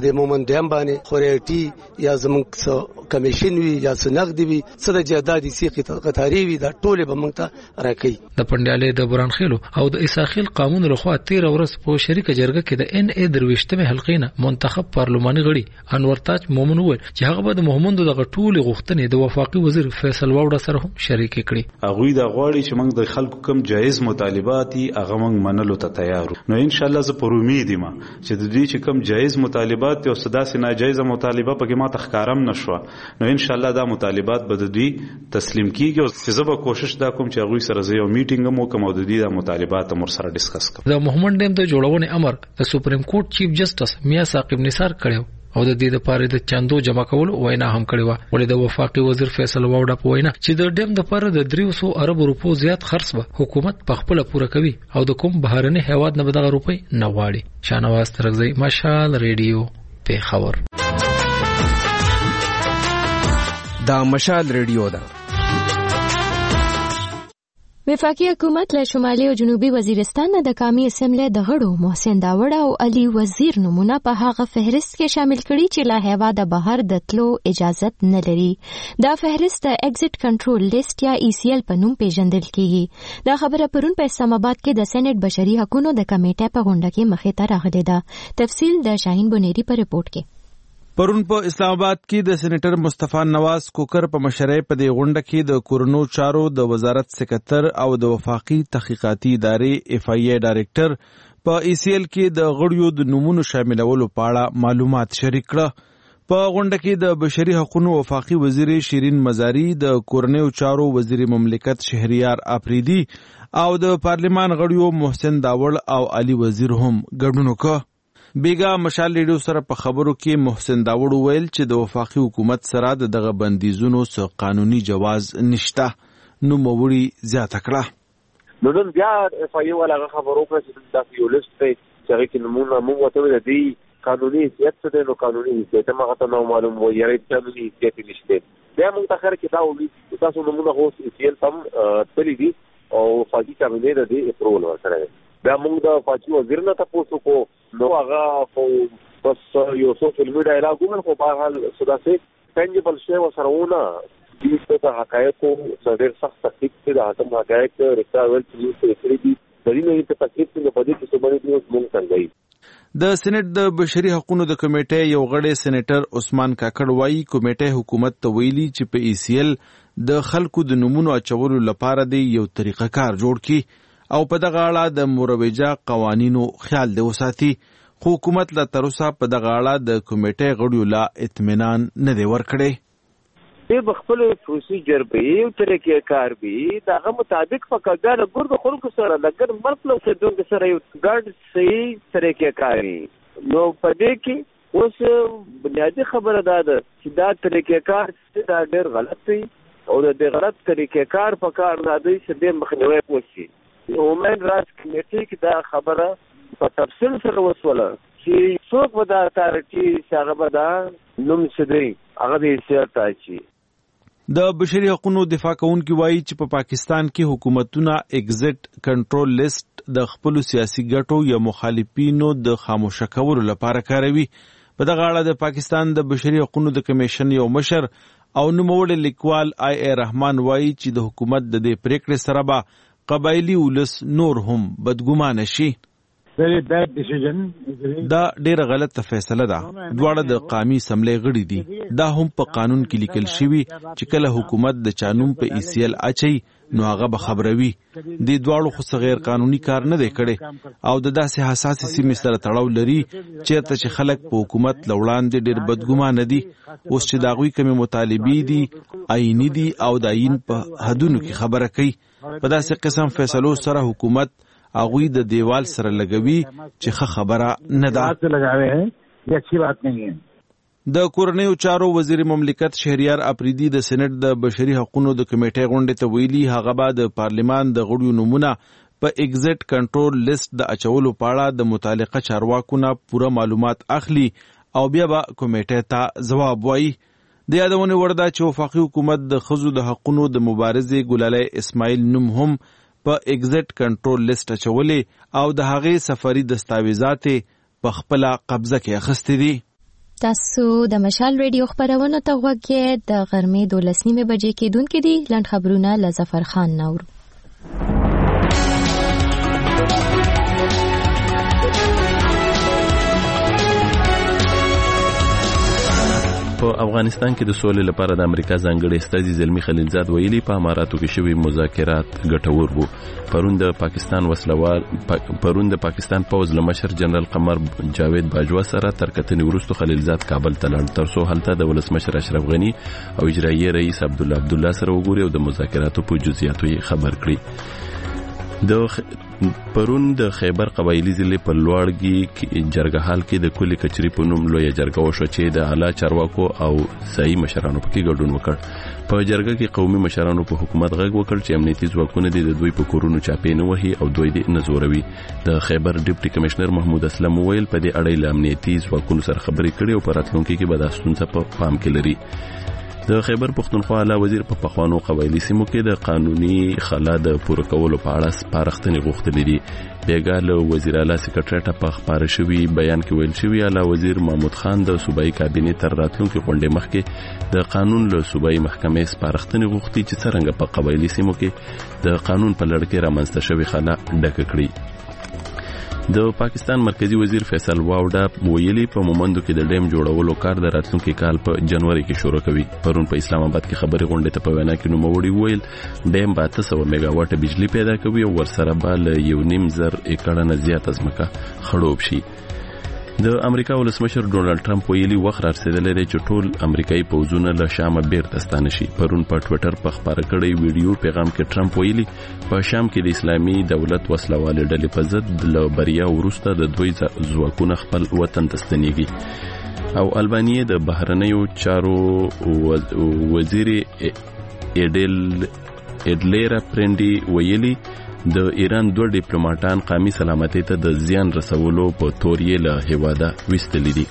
په دې مومن ډیم باندې خوريټي یا زمونږ کمیشن وی یا سنغد وی څه د جهادي سیقي قطاري وی دا ټول به موږ ته راکړي. د پندیالې د برانخیلو او د اساخیل قانون لخوا 13 ورځ په شریکه جرګه کې د ان ای درويشتمه حلقې نه منتخب پارلماني غړي انور تاج مومن وویل چې هغه به د محمد دغه ټول غوښتنې د وفاقي وزیر فیصل واوډه سره هم شریک کړي. هغه د غواړي چې موږ د خلکو کم جایز مطالبات هغه موږ منلو ته تیار نو ان شاء الله زه پر امید یم چې د دې چې کم جایز مطالبات او صداسي ناجایز مطالبه په کې ما تخکارم نشو نو ان شاء الله دا مطالبات به د دې تسلیم کیږي او زه به کوشش دا کوم چې هغه سره زه یو میټینګ مو کوم او د دې مطالبات مر سره ډیسکس کوم. د محمد ډیم د جوړونې امر د سپریم کورټ چیف جسټس میاں ثاقب نثار کړو او د دې لپاره د چاندو جمع کول وینا هم کړې و. ولې د وفاقي وزیر فیصل واوډه په وینا چې د ډیم لپاره د 300 ارب روپو زیات خرڅ به حکومت په خپل پوره کوي او د کوم بهرني هیواد نه بدغه روپۍ نه غواړي. شانواز ترغزی مشال ریډیو په خبر. دا مشال ریډیو ده. وفاقي حکومت له شمالي او جنوبي وزیرستان نه د قومي اسمبلی د غړو محسن داوړ او علي وزیر نمونه په هغه فهرست کې شامل کړي چې له هیواده بهر د تلو اجازت نه لري. دا فهرست د ایگزټ کنټرول لیست یا ECL په نوم پیژندل کیږي. دا خبره پرون په اسلام آباد کې د سېنات بشري حقوقو د کمیټې په غونډه کې مخې ته راغلې ده. تفصیل د شاهین بنيري په رپورت کې. پرون په اسلام آباد کې د سېنیټر مصطفی نواز کوکر په مشرۍ په دې غونډه کې د کورونو چارو د وزارت سکرټر او د وفاقي تحقیقاتي ادارې FIA ډایریکټر په ECL کې د غړیو د نمونو شاملولو په اړه معلومات شریک کړه. په غونډه کې د بشري حقوقو وفاقي وزیر شیرین مزاری، د کورنیو چارو وزیر مملکت شهریار آفریدی او د پارلمان غړیو محسن داوړ او علي وزیر هم ګډون وکړ. بیگا مشال ریډیو سره په خبرو کې محسن داوړ ویل چې د وفاقي حکومت سره دغه بندیزونو څخه قانوني جواز نشته. نو موړي زیاته کړه. نو نن بیا FIA ولا خبرو کړه چې دا یو لیست دی چې کې نمونه موږ ته د دې قانوني حیثیت څه نو قانوني حیثیت ما ته نو معلوم و یې قانوني حیثیت نشته. بیا موږ ته خر کې دا وی تاسو نمونه هو ECL تم تللی دي او فاجي کابینه د دې اپروول ورسره. بیا موږ د فاجي وزیر نه تاسو کو نو هغه خو بس یو څو فلمي ډایلاګونه خو په حال سداسه ټنجبل شی وسرونه دې ته حقایقو ډېر سخت تحقیق کې د حاتم حقایق ریکاول چې کړی دي د دې نه تحقیق څنګه په دې کې څه باندې موږ څنګه د سېنات د بشري حقوقو د کمیټې یو غړی سېنیټر عثمان کاکړ وایي کمیټې حکومت ته ویلي چې په ECL د خلکو د نمونو اچولو لپاره دی یو طریقه کار جوړ کړي او په دغه اړه د مروجه قوانینو خیال دی وساتي. خو حکومت لا تر اوسه په دغه اړه د کمیټې غړیو لا اطمینان نه دی ورکړی. دې بخپل پروسیجر به یو طریقې کار به دغه مطابق فقط دا ګور د خلکو سره لګر مطلب څه دوه سره یو ګډ صحیح طریقې کاری. نو په دې کې اوس بنیادی خبره ده چې دا طریقې کار دا ډېر غلط دی او د دې غلط طریقې کار په کار نه دی چې د مخنیوي وشي. ومن راز کمیټې کې دا خبره په تفصیل سره وسوله چې څوک ودا اتارټي څنګه ودا نوم سدري هغه دې سیاست شي. د بشري حقوقو دفاع کوونکي وایي چې په پاکستان کې حکومتونه ایگزټ کنټرول لیست د خپل سیاسي ګټو یا مخالفینو د خاموشه کولو لپاره کاروي. په دغه اړه د پاکستان د بشري حقوقو د کمیشن یو مشر او نوموړی لیکوال آی رحمان وایي چې د حکومت د دې پریکړې سره به قبایلی ولس نور هم بدګمانه شي. دا ډیره غلطه فیصله ده. دواړه د قومي اسمبلی غړي دي. دا هم په قانون کې لیکل شوی چې کله حکومت د چانوم په ECL اچي نو هغه به خبروي. د دواړو خو غیر قانوني کار نه دی کړي او د داسې حساس سیمې سره تړاو لري چیرته چې خلک په حکومت لوړاندې ډیر بدګمانه دي. اوس چې داغوی کمی مطالبې دي آئینی دي او د آئین په حدونو کې خبره کوي. په داسې قسم فیصلو سره حکومت اغوی د دیوال سره لګوي چې ښه خبره نه ده. د کورنیو چارو وزیر مملکت شهریار آفریدی د سېنات د بشري حقوقو د کمیټې غونډې ته ویلي هغه به د پارلمان د غړیو نمونه په ایگزټ کنټرول لیست د اچولو په اړه د متعلقه چارواکو نه پوره معلومات اخلي او بیا به کمیټې ته ځواب وایي. د یادونې وړ ده چې وفاقي حکومت د ښځو د حقوقو د مبارزې ګلالۍ اسماعیل نوم هم په ایگزټ کنټرول لیست اچولې او د هغې سفري دستاویزات په خپله قبضه کې اخیستې دي. تاسو د مشال ریډیو خبرونه ته غوږی د غرمې 12 بجې کېدونکې دي. لنډ خبرونه له ظفر خان نور. په افغانستان کې د سولې لپاره د امریکا ځانګړي استازي زلمی خلیلزاد ویلي په اماراتو کې شوی مذاکرات ګټور وو. پرون د پاکستان پوز لمشر جنرال قمر جاوید باجوا سره تر کتنې وروسته خلیلزاد کابل ته لاړ ترڅو هلته د ولسمشر اشرف غنی او اجرایي رئیس عبدالله سره وګوري او د مذاکراتو په جزئیاتو یې خبر کړي. پرون د خیبر قبایلی ضلع په لوړګي جرګهال کې د کلی کچري په نوم لوی جرګه وشو چې د اعلی چارواکو او ځایي مشرانو پکې ګډون وکړ. په جرګه کې قومي مشرانو په حکومت غږ وکړ چې امنیتي ځواکونه د دوی په کورونو چاپې نه وهي او دوی دې نه زوروي. د خیبر ډیپټي کمشنر محمود اسلم ویل په دې اړه له امنیتي ځواکونو سره خبرې کړې او په راتلونکي کې به دا ستونزه په پام کې لري. د خیبر پښتونخوا اعلی وزیر په پخوانو قبایلی سیمو کې د قانوني خلا د پوره کولو په اړه سپارښتنې غوښتلې دي. بیګا له وزیر اعلی سکرټریټ په خبره شوی بیان کې ویل شوی اعلی وزیر محمود خان د صوبایي کابینې تر راتلونکي غونډې مخکې د قانون له صوبایي محکمې سپارښتنې غوښتي چې څنګه په قبایلی سیمو کې د قانون په لړ کې رامنځته شوی خلا ډکه کړي. د پاکستان مرکزی وزیر فیصل واوډا ویلي په مومندو کې د ډیم جوړولو کار د راتلونکي کال په جنوري کې شروع کوي. پرون په اسلام آباد کې خبري غونډه ته په وینا کې نوموړي ویل ډیم به 300 میگا واټ بجلی پیدا کوي او ورسره به له 1.5 ایکړه نه زیات ځمکه خړوب شي. د امریکا ولسمشر ډونالد ټرمپ ویلي وخت رسیدلی دی چې ټول امریکایي پوځونه له شامه بیرته ستانه شي. پرون په ټویټر په خبره کړی ویډیو پیغام کې ټرمپ ویلي په شام کې د اسلامي دولت وسلوالې ډلې په ضد له بریا وروسته د دوی ځواکونه خپل وطن ته ستنېږي. او البانیې د بهرنیو چارو وزیر ایډلیرا پرنډي ویلي د ایران 2 ډیپلوماټان قومي سلامتۍ ته د زیان رسولو په تور یې له هیواده ویستلي دي.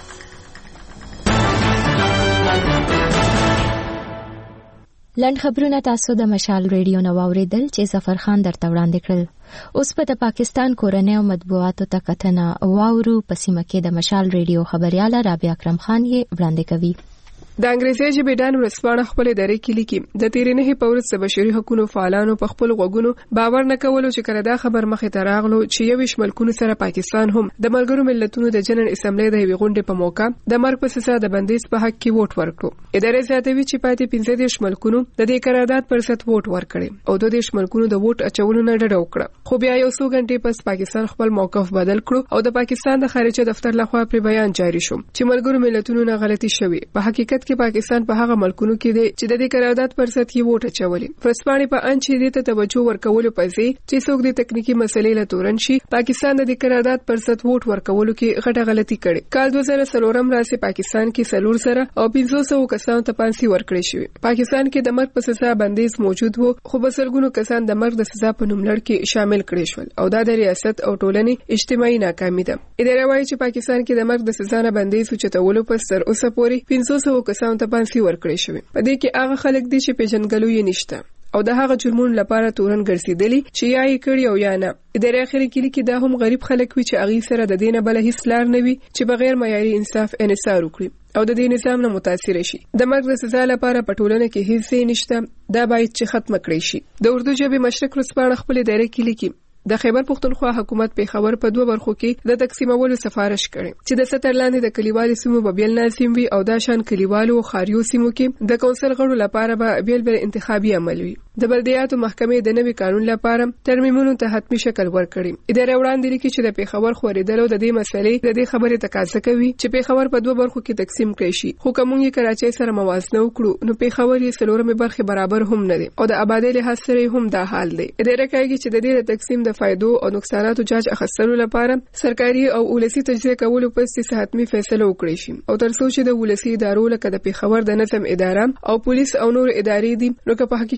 لنډ خبرونه تاسو د مشال ریډیو نو اوریدل چې ظفر خان درته وړاندې کړل. اوس په د پاکستان کورنۍ او مطبوعاتو ته کتنه واورو. په سیمه کې د مشال ریډیو خبرياله رابعه اکرم خان یې وړاندې کوي. د انګریزي ژبې ډان ورسپانه خپل درې کې لیکي د تیرې نه په ورځ د بشري حقوقو فعالانو په خپل غوګونو باور نه کولو چې کړه دا خبر مخې ته راغلو چې یو شملکونو سره پاکستان هم د ملګرو ملتونو د جنرال اسمبلی د یوې غونډې په موقع د مرګ په سزا د بندیز په حق کې ووټ ورکړو. ادارې زیاتوي چې پاتې 15 شملکونو د دې قرارداد پر ست ووټ ورکړي او 2 شملکونو د ووټ اچولو نه ډډه وکړه. خو بیا یو څو غنټې پس پاکستان خپل موقف بدل کړو او د پاکستان د خارجه دفتر لخوا پر بیان جاری شو چې ملګرو ملتونو نه غلطي شوې. په حقیقت کې پاکستان په هغه ملکونو کې دي چې د دې قرارداد پر ست یې ووټ اچولي. فرسپانې په ان چې دې ته توجه ورکول پځې چې څوک د تکنیکی مسلې له تورن شي. پاکستان د دې قرارداد پر ست ووټ ورکولو کې غټه غلطي کړې. کال 2003 راسي پاکستان کې سلور سره او 500 کسان ته پانسي ورکړې شوې. پاکستان کې د مرګ په سزا بندیز موجود وو خو بسلګونو کسان د مرګ د سزا په نوم لړ کې شامل کړي شول او دا د ریاست او ټولنې اجتماعي ناکامي ده. اداره وايي چې پاکستان کې د مرګ د سزا نه بندیز چتولو په سر اوسه پورې 500 کسان ته پانسي ورکړي شوې. په دې کې هغه خلک دي چې پیژنګلو یې نشته او د هغه جرمونو لپاره تورن ګرځیدلی چې یا یې کړی او یا نه. اداره اخري کې لیکي دا هم غریب خلک وي چې اغي سره د دینه بل هیڅ لار نه وي چې بغیر معیاري انصاف انحصار وکړي او د دې نظام نه متاثر شي. د مرګ د سزا لپاره په ټولنه کې هیڅ نشته. دا باید چې ختم کړي شي. د اردو ژبې مشرق ورسپانه خپل اداره کې لیکي د خیبر پښتونخوا حکومت په خبر په 2 برخو کې د تقسیمولو سفارش کړي چې د ستر لاندې د کلیوالي سیمو په بیل ناسیم وي او دا شان کلیوالو خاریو سیمو کې د کونسل غړو لپاره به بیل انتخابي عمل وي. د بلدیاتو محکمې د نوي قانون لپاره ترمیمونو ته حتمی شکل ورکړي. اداره وړاندې لیکي چې د پیښور خوریدلو د دې مسلې د دې خبرې تقاضا کوي چې پیښور په 2 برخو کې تقسیم کړي شي. خو کوم یې کراچۍ سره موازنه وکړو نو پیښور یې سلورمه برخه برابر هم نه دي او د آبادی له سره هم دا حال دی. اداره کوي چې د دې تقسیم د فائدو او نقصاناتو جاج اخیستلو لپاره سرکاري او ولسی تجزیه کولو پس حتمی فیصله وکړي شي او تر څو چې د ولسی ادارو لکه د پیښور د نظم اداره او پولیس او نور ادارې دي نو که په حقيقي معنی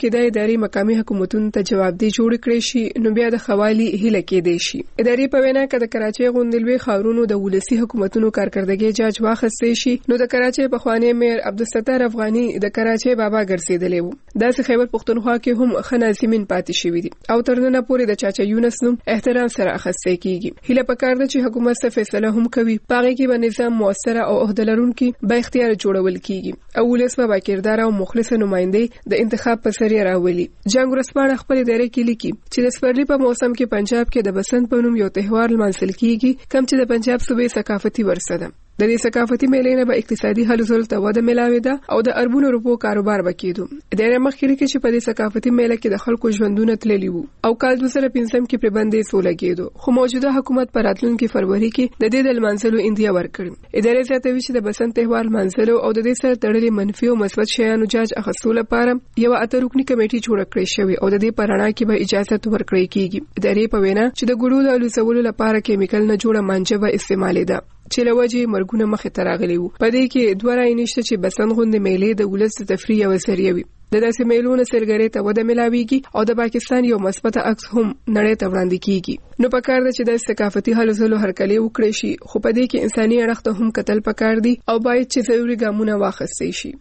کې د ادارې مقامي حکومتونو ته جوابدهي جوړ کړي شي نو بیا د خوالي هله کېدې شي. ادارې په وینا کې د کراچۍ غونډلوي خاورونو د ولسی حکومتونو کارکردګي جاج واخستې شي نو د کراچۍ پخوانی میر عبدالستار افغاني د کراچۍ بابا ګرځیدلی وو. داسې خیبر پختونخوا کې هم خنازمین پاتې شوی دي او تر نن پورې د چاچا یونس نوم احترام سره اخیستل کیږي. هله پکار ده چې حکومت څه فیصله هم کوي پاره کې به نظام موثر او عہده لرونکي به اختیار جوړول کیږي او ولس به باکردار او مخلص نمائندې د انتخاب په سر راولي. جنگ ورسپاړه خپل ادارې کې لیکي چې د سپرلی په موسم کې پنجاب کې د بسنت په نوم یو تهوار لمانځل کیږي کوم چې د پنجاب صوبې ثقافتي ورثه ده. د دې ثقافتي میلې نه به اقتصادي هلو ځلو ته وده ملاوي ده او د اربونو روپو کاروبار وکړو. ادارې مخکې کې چې په دې ثقافتي میله کې د خلکو ژوندونه تللی وو او کال 2015 کې پر باندې سولګېدو خو موجوده حکومت پر راتلونکي فروری کې د دې د لمانځلو اندیا ورکړ. ادارې زیاتوي چې د بسنت تهوار لمانځلو او د دې سره تړلې منفي او مثبت شیانو جاج اخیستلو لپاره یو اترکنی کمیټي جوړ کړې شوی او د دې پرانا کې به اجازه ورکړې کیږي. ادارې په وینا چې د ګړو د الوسولو لپاره کیمیکل نه جوړه مانجه به استعمالي ده چې لوجه مرګونه مخه تراغلی وو. په دې کې دوه راي نشته چې بسنت غونډې میلې د ولس تفریح او ذریعہ وي. د داسې میلونو سرګری ته وده ملاويږي او د پاکستان یو مثبت عکس هم نړۍ ته وړاندې کیږي. نو پکار ده چې د ثقافتي هلو ځلو هرکلی وکړي شي خو په دې کې انساني اړخ ته هم قتل پکار دي او باید چې ضروري ګامونه واخیستل شي.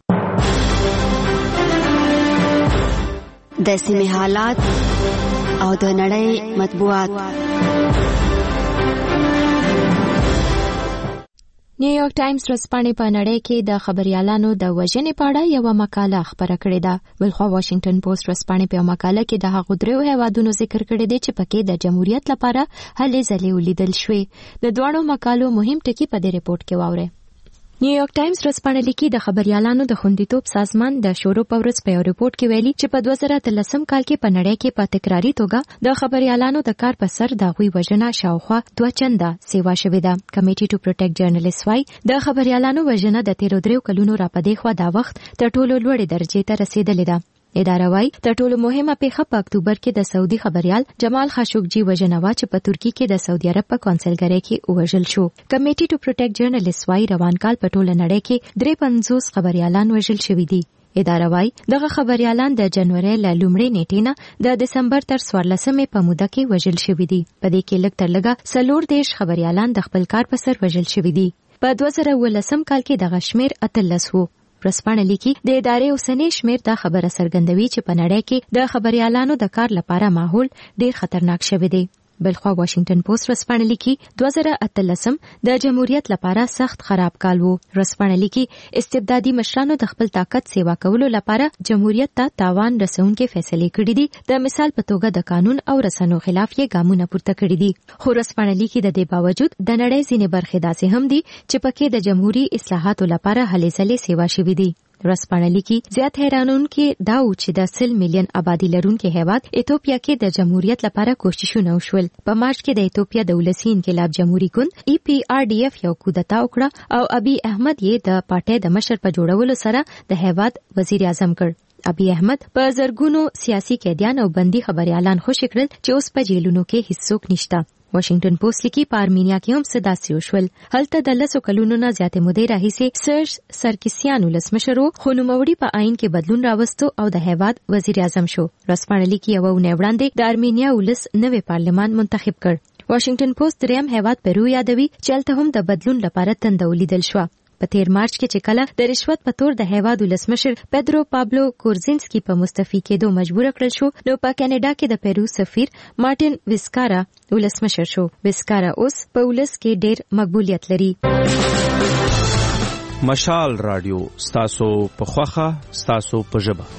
د سیمې حالات او د نړۍ مطبوعات. نیویارک ټایمز ورځپاڼې په نړۍ کې د خبريالانو د وژنې په اړه یو مقاله خپره کړې ده. بلخوا واشنگټن پوسټ ورځپاڼې په مقاله کې د هغو درو هیوادونو ذکر کړی دی چې پکې د جمهوریت لپاره هلې ځلې ولیدل شوې. د دوه مقالو مهم ټکي په دې ریپورت کې واورئ. نیویارک ټایمز ورځپاڼه لیکي د خبريالانو د خوندیتوب سازمان د شورو په ورځ په یو ریپورت کې ویلي چې په 2013 کال کې په نړۍ کې په تکراری توګه د خبريالانو د کار په سر د غوي وژنه شاوخوا 2 چنده سیوا شوې ده. کمیټي ټو پروټیکټ جرنالیست وايي د خبريالانو وژنه د 13 کلونو راپدې خو دا وخت تر ټولو لوړې درجه ته رسیدلې ده. اداره وايي تر ټولو مهمه پیښه په اکتوبر کې د سعودي خبريال جمال خاشقجي وژنه وا چې په ترکی کې د سعودي عرب په کونسلګری کې وژل شو. کمیټي ټو پروټیکټ جرنالیست وايي روان کال په ټوله نړۍ کې 53 خبريالان وژل شوي دي. اداره وايي دغه خبريالان د جنوري له لومړۍ نیټې نه د دسمبر تر 14مې په موده کې وژل شوي دي. په دې کې لږ تر لږه 40 خبريالان د خپل کار په سر وژل شوي دي. په 2019 کال کې دغه شمیر 13 وو. ورځپاڼه لیکي د ادارې اوسنی شمیر دا خبره څرګندوي چې په نړۍ کې د خبريالانو د کار لپاره ماحول ډیر خطرناک شوی دی. بلخوا واشنگټن پوسټ ورځپاڼه لیکي 2013 د جمهوریت لپاره سخت خراب کال وو. ورځپاڼه لیکي استبدادي مشرانو د خپل طاقت سیوا کولو لپاره جمهوریت ته تاوان رسونکي فیصلې کړې دي. د مثال په توګه د قانون او رسنیو خلاف یې ګامونه پورته کړي دي. خو ورځپاڼه لیکي د دې باوجود د نړۍ ځینې برخې داسې هم دي چې پکې د جمهوریت اصلاحاتو لپاره هلې ځلې سیوا شوي دي. ورځپاڼه لیکي زیات حیرانونکي دا و چې د 100 میلیون آبادی لرونکي هیواد ایتوپیا کې د جمهوریت لپاره کوششونه وشول. په مارچ کې د ایتوپیا د ولسی انقلاب جمهوریت ګوند EPRDF یو کودتا وکړه او ابي احمد یې د پارټۍ د مشر په جوړولو سره د هیواد وزیر اعظم کړ. ابي احمد په زرګونو سیاسي قیدیان او بندي خبريالان خوشی کړل چې اوس په جیلونو کې هیڅوک نشته. واشنگټن پوسټ لیکي په ارمینیا کې هم صداسي وشول. هلته د 10 کلونو نه زیاتې مودې راهیسې سرج سرکسیان ولسمشر خو نوموړي په آئین کې بدلون راوستو او د هیواد وزیر اعظم شو. ورځپاڼه لیکي یو ونه وړاندې د ارمینیا ولس نوې پارلمان منتخب کړ. واشنگټن پوسټ دریم هیواد پیرو یادوي چې هلته هم د بدلون لپاره تنده ولیدل شو. په 13 مارچ کې چې کله د رشوت په تور د هیواد ولسمشر پیدرو پابلو کورزینسکي په مستعفي کېدو مجبور کړل شو نو په کاناډا کې د پیرو سفیر مارټین ویسکارا ولسمشر شو. ویسکارا اوس په ولس کې ډېر مقبولیت لري. مشال رادیو ستاسو په خوخه ستاسو په ژبه.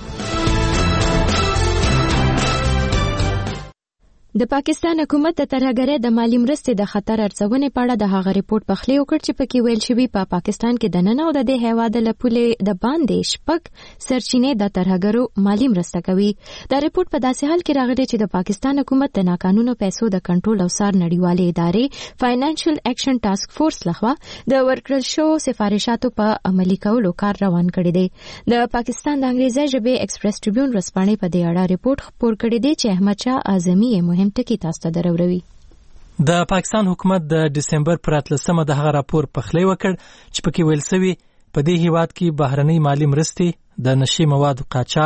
د پاکستان حکومت د ترهګرۍ د مالی مرستې د خطر ارزونې په اړه د هغه ریپورت پخلی وکړ چې پکې ویل شوی په پاکستان کې د نن او د هیواد له پولې د باندې شپږ سرچینې د ترهګرو مالی مرسته کوي. دا ریپورت په داسې حال کې راغلی چې د پاکستان حکومت د ناقانونه پیسو د کنټرول او څار نړیوالې ادارې فاینانشل اکشن ټاسک فورس لخوا د ورکړل شوو سفارشاتو په عملي کولو کار روان کړی دی. د پاکستان د انګریزي ژبې ایکسپریس ټریبیون ورځپاڼې په دې اړه ریپورت خپور کړی دی چې احمد شاه اعظمي مهم ټکی تاسو ته دروروي. د پاکستان حکومت د دسمبر پر 13 د هغه راپور پخلی وکړ چې پکې ویل شوی په دې هیواد کې بهرنۍ مالی مرستې د نشي موادو قاچاق،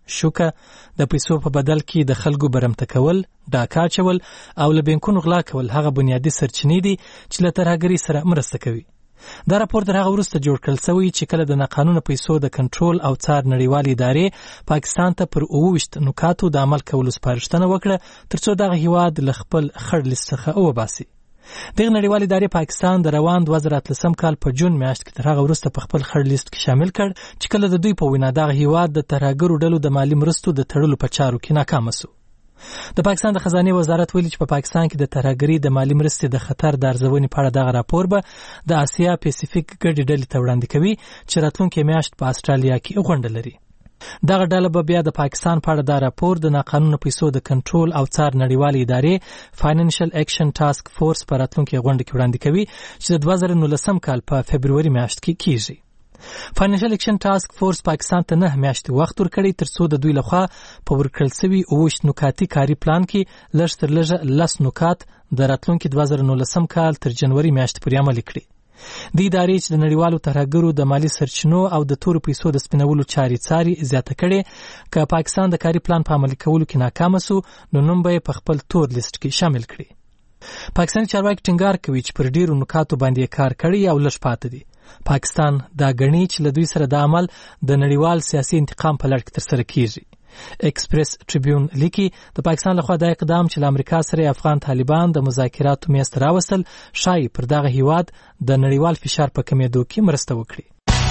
شوکه، د پیسو په بدل کې د خلکو برمته کول، ډاکا چول او له بانکونو غلا کول هغه بنیادی سرچینې دي چې له ترهګرۍ سره مرسته کوي. دا راپور تر هغه وروسته جوړ کړل شوی چې کله د ناقانونه پیسو د کنټرول او څار نړیوالې ادارې پاکستان ته پر 28 نکاتو د عمل کولو سپارښتنه وکړه ترڅو دغه هیواد له خپل خړ لیست څخه وباسي. دغه نړیوالې ادارې پاکستان د روان 2013 کال په جون میاشت کې تر هغه وروسته په خپل خړ لیست کې شامل کړ چې کله د دوی په وینا دغه هیواد د ترهګرو ډلو د مالی مرستو د تړلو په چارو کې ناکام شو. د پاکستان د خزانه وزارت ویلي چې په پاکستان کې د ترهګرۍ د مالی مرستې د خطر د ارزونې په اړه دغه راپور به د آسیا پیسفیک ګډې ډلې ته وړاندې کوي چې راتلونکې میاشت په استرالیا کې غونډه لري. دغه ډله به بیا د پاکستان په اړه دا راپور د ناقانونه پیسو د کنټرول او څار نړیوالې ادارې فاینانشل اکشن ټاسک فورس په راتلونکې غونډه کې وړاندې کوي چې د 2019 کال په فبروري میاشت کې کیږي. فاینانشل اکشن ټاسک فورس پاکستان ته 9 میاشتې وخت ورکړی ترڅو د دوی لخوا په ورکړل شوي 28 نکاتي کاري پلان کې لږ تر لږه 10 نکات د راتلونکي 2019 کال تر جنوري میاشتې پورې عملي کړي. د ادارې چې د نړیوالو ترهګرو د مالی سرچینو او د تورو پیسو د سپینولو چارې څاري زیاته کړي که پاکستان د کاري پلان په عملي کولو کې ناکام شو نو نوم به په خپل تور لیست کې شامل کړي. پاکستاني چارواکي ټینګار کوي چې پر ډیرو نکاتو باندې کار کړی او لږ پاتې دي. پاکستان دا غني چې له دوی سره د عمل د نړیوال سیاسي انتقام په لړ کې ترسره کیږي. ایکسپریس ټریبیون لیکي د پاکستان لخوا د اقدام چې له امریکا سره افغان طالبان د مذاکراتو میز ته راوستل شایي پر دغه هیواد د نړیوال فشار په کمیدو کې مرسته وکړي.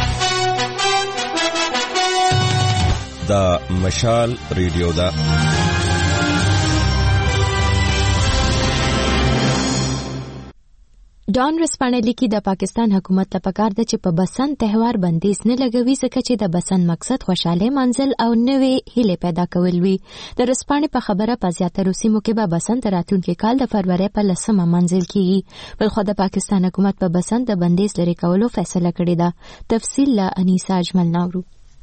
د مشال ریډیو دا ډان رسپانه لیکي د پاکستان حکومت ته پکار ده چې په بسنت تهوار بندیز نه لګوي ځکه چې د بسنت مقصد خوشاله منزل او نوې هیله پیدا کول وي. د رسپانه په خبره په زیاتره سیمو کې به بسنت راتلونکي کال د فروری په 10 منزل کیږي. بلخو د پاکستان حکومت په بسنت د بندیز لري کولو فیصله کړې ده. تفصیل له انیسا اجمل ناورو.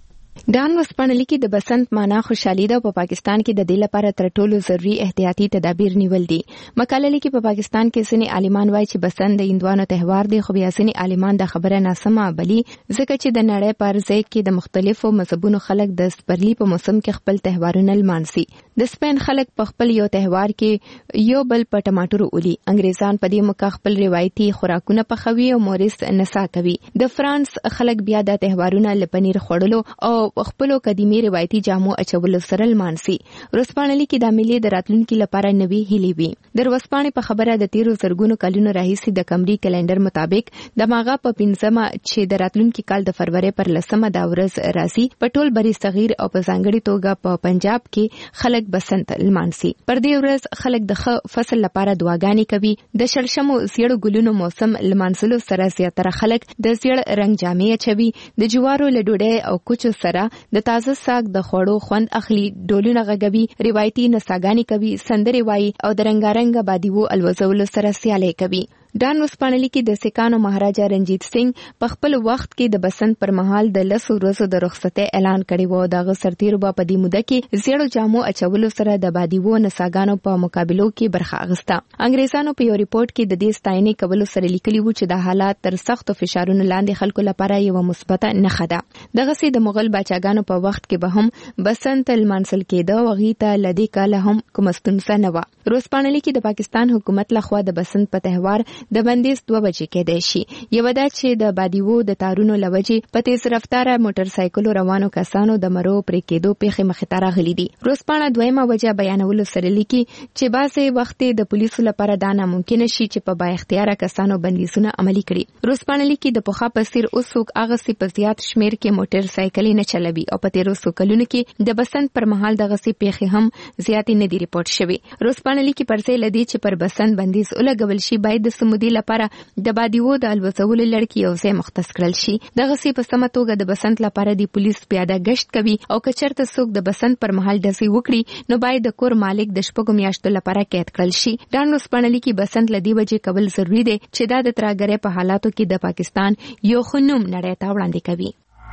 ډان وسپانه لیکي د بسنت معنا خوشحالي ده او په پاکستان کې د دې لپاره تر ټولو ضروري احتیاطي تدابیر نیول دي. مقاله لیکي په پاکستان کې ځینې عالمان وایي چې بسنت د هندوانو تهوار دی خو بیا ځینې عالمان د خبره ناسمه بلی ځکه چې د نړۍ په ارزښت کې د مختلفو مذهبونو خلک د سپرلی په موسم کې خپل تهوارونه لمانځي. د سپین خلک په خپل یو تهوار کې یو بل په ټماټر اولي. انګریزان په دې موقع خپل روایتي خوراکونه پخوي او مورس نڅا کوي. د فرانس خلک بیا د تهوارونه لپنیر خوړلو او خپلو قديمي روایتي جامو اچولو سره لمانځي. رسپانلي کې د ملي د راتلونکي لپاره نوي هیلې وي. د رسپانې په خبره د 13 زرګونو کلونو راهیسې د قمري کلندر مطابق د ماغه په 15مه چې د راتلونکي کال د فروری پر 10مه دا ورځ راځي په ټول بری صغیر او په ځانګړي توګه په پنجاب کې خلک بسنت لمانځي. پر دې ورځ خلک د فصل لپاره دعاګانې کوي. د شړشمو زیړو ګلونو موسم لمانځلو سره زیاتره خلک د زیړ رنگ جامې اچوي. د جوارو له ډوډۍ او کوچو سره د تازه ساګ د خوړو خوند اخلي. ډولونه غږوي، روایتي نڅاګانې کوي، سندرې وایي او د رنگارنګ بادیو الوزولو سره سیالي کوي. ډان وسپانلی کې د سکانو مهاراجا رنجیت سنگ په خپل وخت کې د بسنت پر مهال د 10 ورځو د رخصتۍ اعلان کړی و. دغه سرتیر په دې موده کې زیړو جامو اچولو سره د بادیو نڅاګانو په مقابلو کې برخه اخیسته. انګریزانو په یو ریپورت کې د دې ستاینې کولو سره لیکلي و چې د حالات تر سختو فشارونو لاندې خلکو لپاره یو مثبت نښه ده. دغه سي د مغل بادشاہانو په وخت کې به هم بسنت لمانځل کېده او هغه ته لدی کال هم کوم ستونزه نه و. روسپانلی کې د پاکستان حکومت لخوا د بسنت په تهوار د بندیز 2 بجې کېدای شي. یو دا چې د بادیو د تارونو لوجې په تیز رفتاره موټر سایکل روانو کسانو د مرو پرې کېدو پیښې مخې ته راغلي دي. روسپانه دویمه وجه بیانولو سره لیکي چې بعضې وخت د پولیسو لپاره دا ناممکن شي چې په با اختیاره کسانو بندیزونه عملي کړي. روسپانه لیکي د پخوا په څیر اوس څوک هغه سي په زیات شمیر کې موټر سایکل نه چلوي او په 13 کلونو کې د بسنت پر مهال دغه سي پیښې هم زیاتې نه دي ریپورت شوې. روسپانه لیکي پرځای لدی چې پر بسنت بندیز ولګول شي باید د سمودي لپاره د بادیو د الوزولو لړکی یو ځای مختص کړل شي. دغه سي په سمه توګه د بسنت لپاره د پولیس پیاده گشت کوي او کچرته څوک د بسنت پر مهال داسې وکړي نو باید د کور مالک د شپږو میاشتو لپاره قید کړل شي. ډان وسپانلی کې بسنت لدی وجې کول ضروری دی چې دا د ترهګرۍ په حالاتو کې د پاکستان یو خنوم نړۍ ته وړاندې کوي.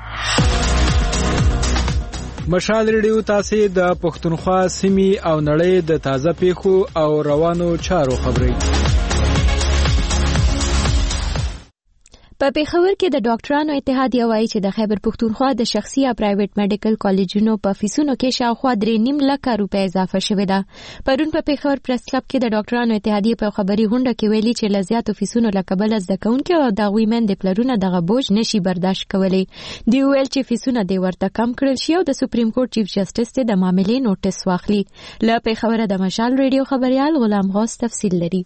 مشال ریډیو تاسو د پښتونخوا سیمې او نړۍ د تازه پیښو او روانو چارو خبري. په پیښور کې د ډاکټرانو اتحادیه وایي چې د خیبر پښتونخوا د شخصي یا پرایویټ میډیکل کالجونو په فیسونو کې شاوخوا 3.5 لک روپۍ اضافه شوې ده. پرون په پیښور پریس کلب کې د ډاکټرانو اتحادیه په خبري غونډه کې ویلي چې لزیاتو فیسونو له کبله زده کوونکي او د هغوی میندې پلرونه دغه بوج نشي برداشت کولی. دی ویل چې فیسونه دې ورته کم کړل شي او د سپریم کورټ چیف جسټس ته د معاملې نوټس واخلي. له پیښوره د مشال ریډیو خبريال غلام غوث تفصیل لري.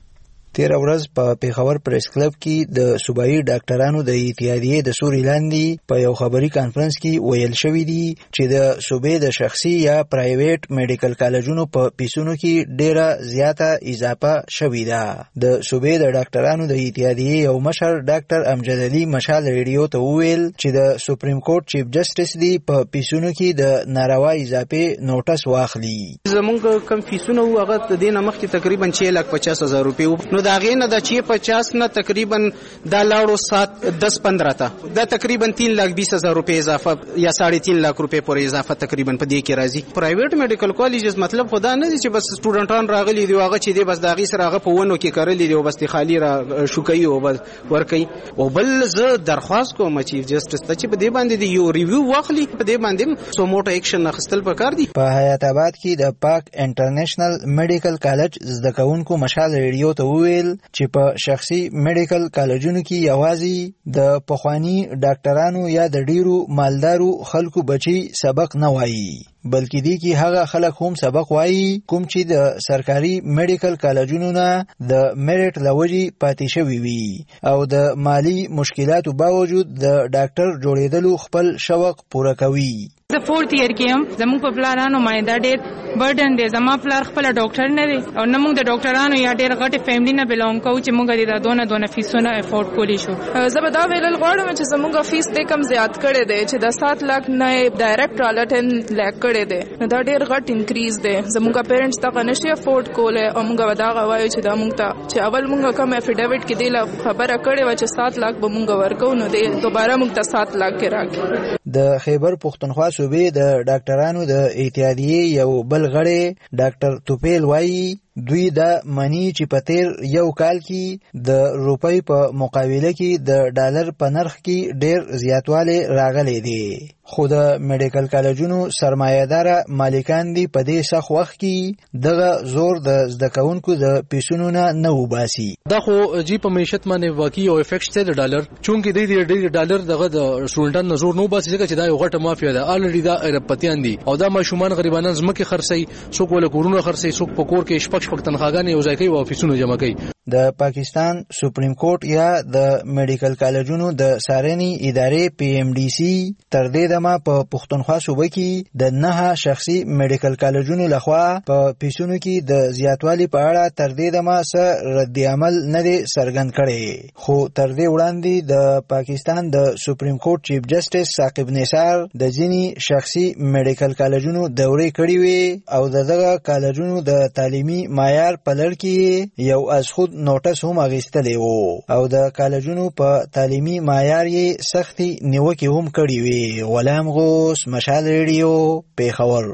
تیر ورځ په پیښور پریس کلب کې د صوبایي ډاکټرانو د اتحادیې د سوري لاندې په یو خبري کانفرنس کې ویل شوی دی چې د صوبې د شخصي یا پرایویټ میډیکل کالجونو په پیسونو کې ډیره زیاته اضافه شوې ده. د صوبې د ډاکټرانو د اتحادیې یو مشر ډاکټر امجد علي مشال ریډیو ته وویل چې د سپریم کورټ چیف جسټس دی په پیسونو کې د ناروا اضافه نوټس واخلي. زمونږ کم فیسونه هغه د دې مخکې تقریبا 6,50,000 روپۍ نو دا غینه د 50 نه تقریبا دا لاړو 10-15 ته دا تقریبا 3,20,000 روپۍ اضافه یا 3.5 لک روپۍ پورې اضافه تقریبا په دې کې راځي. پرایویټ میډیکل کالجز مطلب خدا نه دي چې بس سټوډنټان راغلي دی هغه چې دی بس دا غي سره هغه په ونو کې کړل دي او بس خالی را شوکي او بس ورکي. او بل زه درخواست کوم چیف جسټس ته چې په دې باندې دی یو ریویو واخلي په دې باندې سو موټ اکشن اخیستل پکار دي. په حیات آباد کې د پاک انټرنیشنل میډیکل کالج زده کوونکو مشال ریډیو ته وویل چې په شخصي میډیکل کالجونو کې یوازې د پخوانی ډاکټرانو یا د ډیرو مالدارو خلکو بچي سبق نه وایي بلکې دی کې هغه خلک هم سبق وایي کوم چې د سرکاري میډیکل کالجونو نه د میرټ لوجي پاتې شوی وي او د مالی مشکلاتو باوجود د ډاکټر جوړېدلو خپل شوق پوره کوي. زه 4th ایئر کې هم زموږ په پلانانو باندې دا ډېر برډن دی. زما پلار خپل ډاکټر نه دی او نه موږ د ډاکټرانو یا ډېر غټه فیملی نه بلونګ کوو چې موږ د دونه فیسونه افورد کولی شو. زه به دا ویل غواړم چې زموږ فیس دې کم زیات کړی دی چې د 7 لک نه ډایرکټ راله 10 لک کړی دی. نو دا ډېر غټ انکریز دی. زموږ پیرنټس ته نشي افورد کولی او موږ به دا غواړو چې دا موږ ته چې اول موږ کوم افیډیویټ کې دی خبره کړې و چې 7 لک به موږ ورکو نو دې دوباره موږ ته 7 لک کې راکړي. د خیبر پښتونخوا صوبې د ډاکټرانو د اتحادیې یو بل غړی ډاکټر توپیل وایي دوی دا منی چې په تیر یو کال کې د روپۍ په مقابله کې د ډالر په نرخ کې ډیر زیاتوالی راغلی دی خو د میډیکل کالجونو سرمایه‌دار مالکان دي په دې سخت وخت کې دغه زور د زده کوونکو د پیسونو نه وباسي. دا خو جی په معیشت باندې واقعي او افیکټ ته د ډالر چونکې د ډالر دغه د سټوډنټ نظر نو باسي ځکه چې دا یو غټه مافیا ده الریډي دا ایرپتیان دي او دا ماشومان غریبانان زمکه خرڅي څوک ول کورونه خرڅي څوک په کور کې شپږ تنخواګانې یو ځای کوي او افیسونه جمع کوي. د پاکستان سپریم کورټ یا د میډیکل کالجونو د سارنې ادارې PMDC تر دې دمه په پښتونخوا صوبه کې د 9 شخصي میډیکل کالجونو لخوا په پیسونو کې د زیاتوالي په اړه تر دې دمه څه رد عمل نه دی څرګند کړی خو تر دې وړاندې د پاکستان د سپریم کورټ چیف جسټس ثاقب نثار د ځینی شخصي میډیکل کالجونو دورې کړې وي او دغه کالجونو د تعلیمي معیار په لړ کې یو از خود نوټس هم اغیستلی وو او د کالجونو په تعلیمي معیار یې سختي نیوکې هم کړې وي. غلام غوث مشال ریډیو پیښور.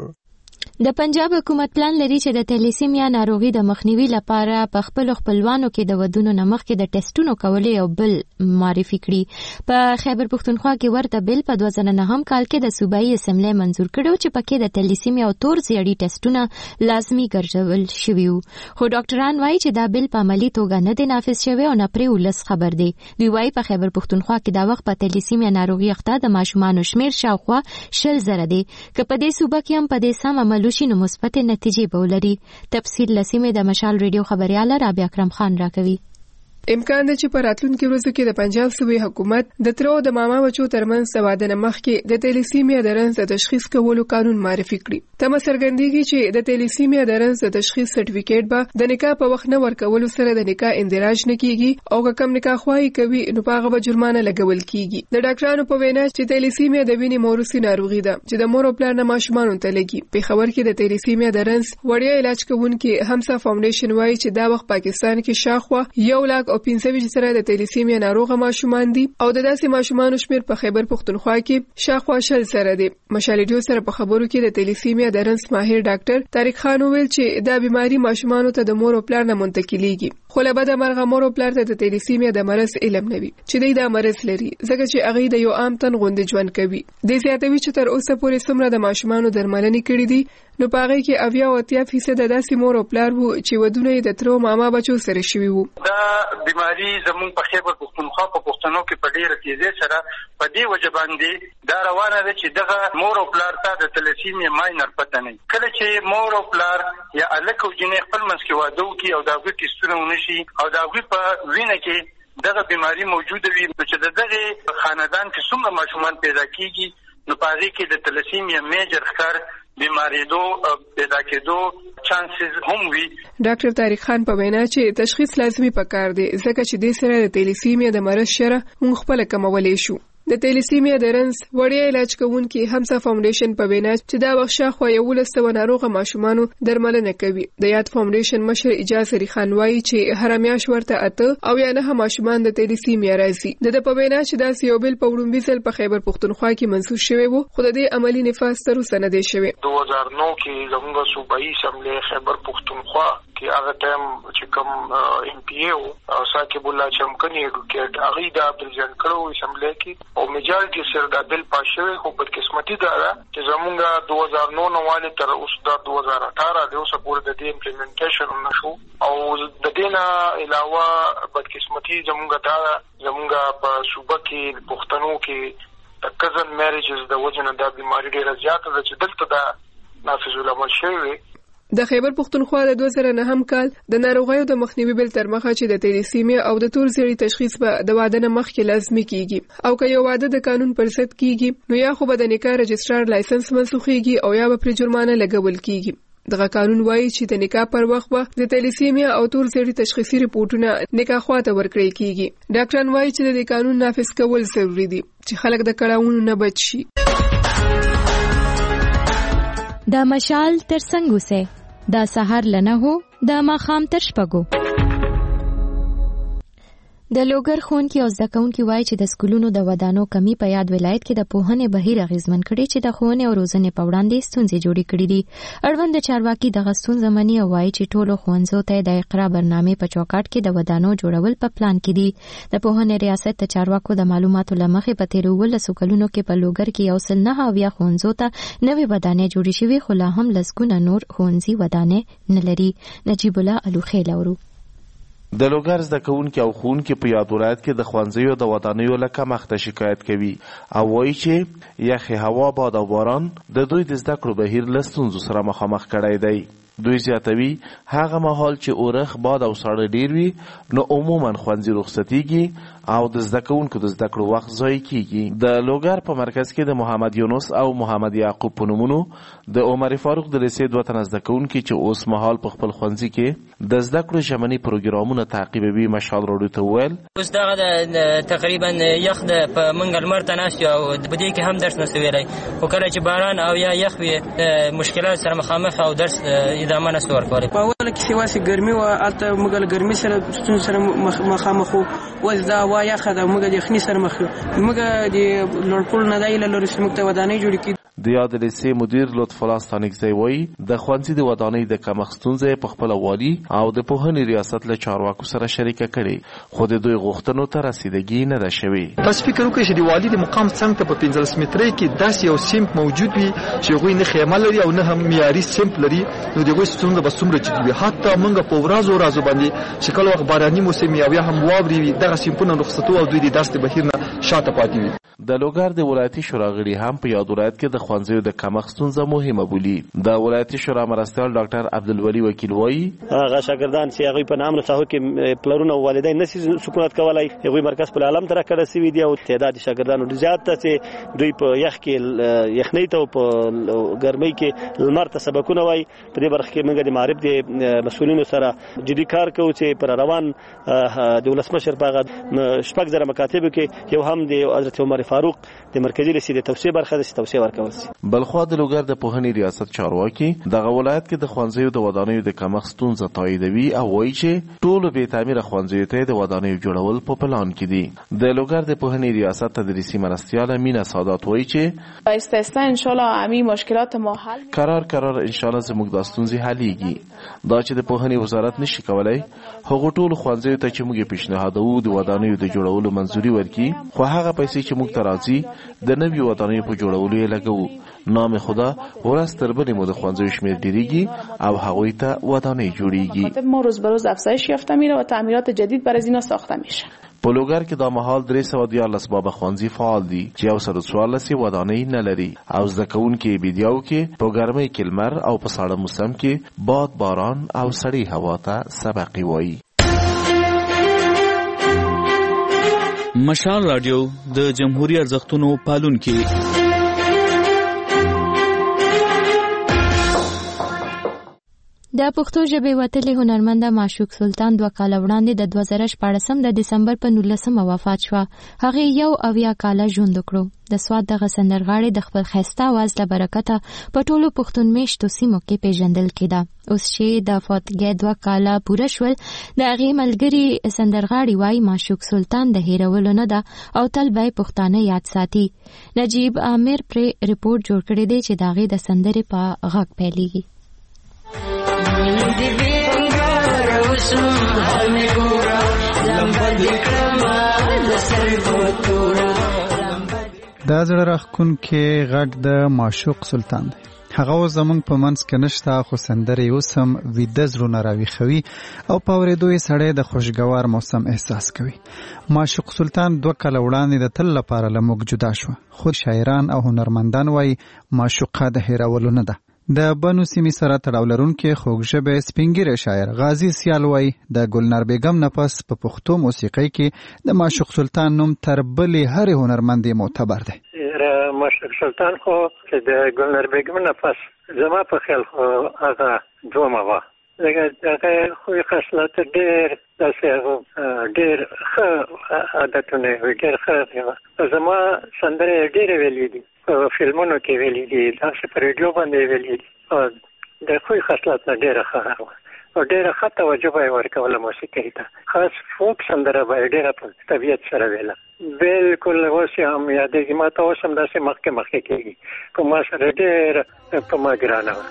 د پنجاب حکومت پلان لري چې د تلیسیمیا ناروغي د مخنیوي لپاره په خپل خپلوانو کې د ودونو نه مخکې د ټیسټونو کول یو بل معرفي کړي. په خیبر پښتونخوا کې ورته بل په 2009 کال کې د صوبایي اسمبلی منزور کړو چې پکې د تلیسیمیا او تور زیړی ټیسټونه لازمي ګرځول شوي وو خو ډاکټران وایي چې دا بل په عملي توګه نه دی نافذ شوی او نه پرې ولس خبر دی. دوی وایي په خیبر پښتونخوا کې دا وخت په تلیسیمیا ناروغي اخته د ماشومانو شمیر شاوخوا 10,000 دی که په دې صوبه کې هم په دې سم عمل وشي نو مثبت نتیجې به ولري. تفصیل لسیمه د مشال ریډیو خبريال رابعه اکرم خان راکوي. امکان دی چې په راتلونکي ورځو کې د پنجاب صوبې حکومت د تر او د ماما بچو ترمنځ د واده نه مخکې د تلیسیمیا د رنځ د تشخیص کولو قانون معرفي کړي. تمه څرګندېږي چې د تلیسیمیا د رنځ د تشخیص سرټیفیکیټ به د نکاح په وخت نه ورکولو سره د نکاح اندراج نه کیږي او که کم نکاح خوای کوي نو په هغه به جرمانه لګول کیږي. د ډاکټرانو په وینا چې تلیسیمیا د وینې موروثي ناروغي ده چې د مور او پلار نه ماشومان ته لګي. پیښور کې د تلیسیمیا د رنځ وړیا علاج کوونکي همسا فاونډیشن وایي چې دا وخت پاکستان کې شاوخوا 1,25,000 سره د تلیسیمیا ناروغه ماشومان دي او د داسې ماشومانو شمیر په خیبر پښتونخوا کې شاوخوا 10 سره دی. مشال ریډیو سره په خبرو کې د تلیسیمیا تلیسیمیا د رنس ماهر ډاکټر طارق خان ویل چې دا بیماری ماشومان ته د مور او پلار نه منتقلیږي، خو له بده مرغه مور او پلار ته د تلیسیمیا د مرض علم نه وي چې دوی دا مرض لري، ځکه چې هغه د یو عام تن غوندې ژوند کوي. د زیاتوي چې تر اوسه پورې څومره د ماشومانو درملنې کړې دي، نو پاره کې 80% داسې مور او پلار وو چې ودونه یې د تر او ماما بچو سره شوي وو. دا بیماری زموږ په خیبر پښتونخوا په پښتنو کې په ډیره تیزی سره په دې وجه باندې دا روانه ده چې دغه مور او پلار ته د تلیسیمیا ماینر پته نه، کله چې مور او پلار یا الک او جنې خپل منځ کې واده وکړي او دا غوښتي ستونه ونشي او دا غوښ په وینه کې دغه بیماری موجوده وي، چې دغه خاندان کې څومره ماشومان پیدا کیږي نو پاره کې د تلیسیمیا میجر ښکار بیماریدو پیدا کېدو چانسز هم وي. ډاکټر طارق خان په وینا چې تشخیص لازمي پکار دی، ځکه چې د سره د تلیسیمیا د مرض شره موږ خپل کمولای شو. د تلیسیمیا د رنس وړیا علاج کوونکي همسا فاونډیشن په وینا چې دا بخښه خو یو لسته ناروغه ماشومانو درملنه کوي. د یاد فاونډیشن مشر اجازه علي خان وایي چې هر میاشت ورته 8 او یا 9 ماشومان د تلیسیمیا راځي. د په وینا چې دا یو بل په وړومبي ځل په خیبر پښتونخوا کې منسوخ شوی وو، خو د دې عملی نفاذ تر اوسه نه دی شوی. 2009 کې زموږ صوبایي اسمبلی خیبر پښتونخوا کې هغه ټایم چې کوم ام پی او ساکب الله چمکني ایډوکیټ هغه دا پریزنټ کړو اسمبلی کې او میجارټي سره دا بل پاس شوی، خو بدقسمتي دا ده چې زموږ 2009 نواله تر اوس د 2018 د اوسه پورې د دې امپلیمنټیشن نشو او د دې نه علاوه بدقسمتي زموږ په صوبه کې پښتنو کې د کزن میریجز د وجنه د بیماری ډیره زیاته ده چې دلته دا نافذ العمل شوی. د خیبر پښتونخوا د 2009 کال د ناروغیو د مخنیوي بل تر مخه چې د تلیسیمیا او د تور زیړي تشخیص به د واده نه مخکې لازمي کیږي، او که یو واده د قانون پر ضد کیږي نو یا خو به د نکاح رجسترار لایسنس منسوخيږي او یا به پر جرمانه لګول کیږي. دغه قانون وایي چې د نکاح پر وخت به د تلیسیمیا او تور زیړي تشخیصي ریپورتونه نکاح خواته ورکړي کیږي. ډاکټران وایي چې د قانون نافذ کول ضروری دي چې خلک د کړهونو نه بچ شي. دا مشال تر څنګه سه دا سحر لنه هو دا ماخام تر شپګو. د لوګر ښوونکي او زده کوونکي وایي چې د سکولونو د ودانو کمی په یاد ولایت کې د پوهنې بهیر اغیزمن کړي چې د ښوونې او روزنې په وړاندې ستونزې جوړې کړې دي. اړوند چارواکي دغه ستونزه مني او وایي چې ټولو ښوونځیو ته د اقرا برنامې په چوکاټ کې د ودانو جوړول په پلان کې دي. د پوهنې ریاست د چارواکو د معلوماتو له مخې په تیرو 12 کلونو کې په لوګر کې یو سل 9 اویا ښوونځیو ته نوې ودانې جوړې شوې، خو لا هم لسګونه نور ښوونځي ودانې نه لري. نجیب الله الوخیل اورو. د لوګر زده کوونکي او ښوونکي په یاد ولایت کې د ښوونځیو د ودانیو له کمښته شکایت کوي او وایي چې یخې هوا، باد او باران د دوی د زده کړو بهیر له ستونزو سره مخامخ کړی دی. دوی زیاتوي هغه مهال چې اورښت، باد او ساړه ډیر وي نو عموما ښوونځي رخصتیږي او د زده کوونکو د زده کړو وخت ضایع کیږي. د لوګر په مرکز کې د محمد یونس او محمد یعقوب په نومونو د عمر فاروق د لیسې 2 تنه زده کوونکي چې اوس مهال په خپل ښوونځي کې د زده کړو ژمني پروګرامونه تعقیبوي مشال راډیو ته وویل اوس دغه تقریبا یخ د په منګل مرته ناست او په دې کې هم درس نشو ویلای، خو کله چې باران او یا یخ وي مشکلات سره مخامخ او درس ادامه نشو ورکولی. په اوله کې سیواسي ګرمي و الته موږ ګرمي سره ستون سره مخامخ وو دا وا یخه د موږ د خني سره مخ موږ د لړپول نه دایله لوري موږ ته ودانې جوړ کړي. د یاد لیسې مدیر لطف الله ستانکزی وایي د ښوونځي د ودانۍ د کمښت ستونزه په خپل والي او د پوهنې ریاست له چارواکو سره شریکه کړي، خو د دوی غوښتنو ته رسیدګي نه ده شوې. بس فکر وکړئ چې د والي د مقام څنګ ته په 15 مترۍ کې داسې یو سیمپ موجود وي چې هغوی نه خیمه لري او نه هم معیاري سیمپ لري، نو د هغوی ستونزه به څومره جدي وي. حتی موږ په ورځو باندې چې کله وخت باراني موسم یا هم واوري وي دغه سیمپونه رخصتو او دوی د درس د بهیر نه شاته پاتې وي. د لوګر د ولایتي شورا غړي هم په یاد ولایت کې د ښوونځیو د کمښت ستونزه مهمه بولي. د ولایتي شورا مرستیال ډاکټر عبدالولي وکیل وایي هغه شاګردان چې هغوی په نام رساو کې پلرونه او والدین نشي سکونت کولای، هغوی مرکز په عالم تر کړه سوي دي او تعداد شاګردانو ډېر زیات ته چې دوی په یخ کې یخنۍ ته او په ګرمۍ کې لمر ته سبقونه وایي. په دې برخه کې موږ د معرب د مسؤلینو سره جدي کار کوو چې پر روان د ولسمشر په شپږ زره مکاتبو کې یو هم د حضرت عمر فاروق د مرکزی لیسې د توسعه برخه د توسعه ورکول سي. بلخوا د لوګر د پوهنې ریاست چارواکي دغه ولایت کې د ښوونځیو د ودانیو د کمښت ستونزه تاییدوي او وایي چې ټولو بې تعمیره ښوونځیو ته د ودانیو جوړول په پلان کې دي. د لوګر د پوهنې ریاست تدریسي مرستیاله مینا سادات وایي چې آهسته ان شاء الله همي مشکلات ما حل قرار ان شاء الله زموږ د ستونزې حلېږي. دا چې د پوهنې وزارت نشي کولای هغه ټول ښوونځیو ته چې موږ پیشنهادوو د ودانیو د جوړولو منځوري ورکړي، خو هغه پیسې چې موږ ته راځي د نوي ودانیو په جوړولو یې لګوو. نام خدا ورځ تر بلې مو د ښوونځیو شمېر ډېرېږي او هغوی ته ودانۍ جوړېږي. ما روز به روز افزایش یافته میره و تعمیرات جدید برای اینا ساخته میشه. په لوګر کې دا مهال 314 بابا ښوونځي فعال دي چې 114 ودانۍ نه لري او زده کوونکي بیدیاو کې په ګرمۍ کې لمر او په ساړه موسم کې باد باران او سړې هوا ته سبقي وایي. مشال رادیو د جمهوریت ارزښتونو پالونکي. د پښتو ژبې وتلي هنرمنده معشوق سلطان 2 کاله وړاندې د 2014 د دسمبر په 19 وفات شوه. هغه 71 کاله ژوند وکړو. د سواد دغه سندرغاړې د خپل ښایسته اواز له برکته په ټولو پښتون میشتو سیمو کې پیژندل کېده. اوس چې د فاتحې 2 کاله پوره شول، د هغې ملګري سندرغاړي وایي معشوق سلطان د هیرولو نه ده او تل به یې پښتانه یاد ساتي. نجیب عامر پرې رپورټ جوړ کړی دی چې د هغې د سندرې په غږ پیلېږي. دا زړه راښکونکی غږ د معشوق سلطان دی. هغه زمونږ په منځ کې نشته، خو سندرې اوس هم ویده زړونه راویښوي او په اورېدو یې سړی د خوشګوار موسم احساس کوي. معشوق سلطان 2 کاله وړاندې د تل لپاره له موږ جدا شوه. خود شاعران او هنرمندان وایي معشوقه د هېرولو نه ده. د بنو سیمې سره تړاو لرونکي خوږژبی سپینګیری شاعر غازي سیال وایي د ګلنار بیګم نه پس په پښتو موسیقۍ کې د معشوق سلطان نوم تر بلې هرې هنرمندې معتبر دی. معشوق سلطان خو چې د ګلنار بیګم نه پس زما په خیال خو هغه دومه وه. هغه خوی خصلت ډېر داسې ډېر ښه عادتونه یې ډېر ښه زما سندرې ډېرې ویلې دي، په فلمونو کې ویلې دي، داسې په ریډیو باندې ویلې دي. د خوی خصلت نه ډېره ښه وه او ډېره ښه توجه به یې ورکوله موسیقۍ ته. خاص فوک سندره به یې ډېره په طبیعت سره ویله. بالکل اوس یې هم یادېږي، ما ته اوس هم داسې مخکې کېږي، په ما سره ډېره په ما ګرانه وه.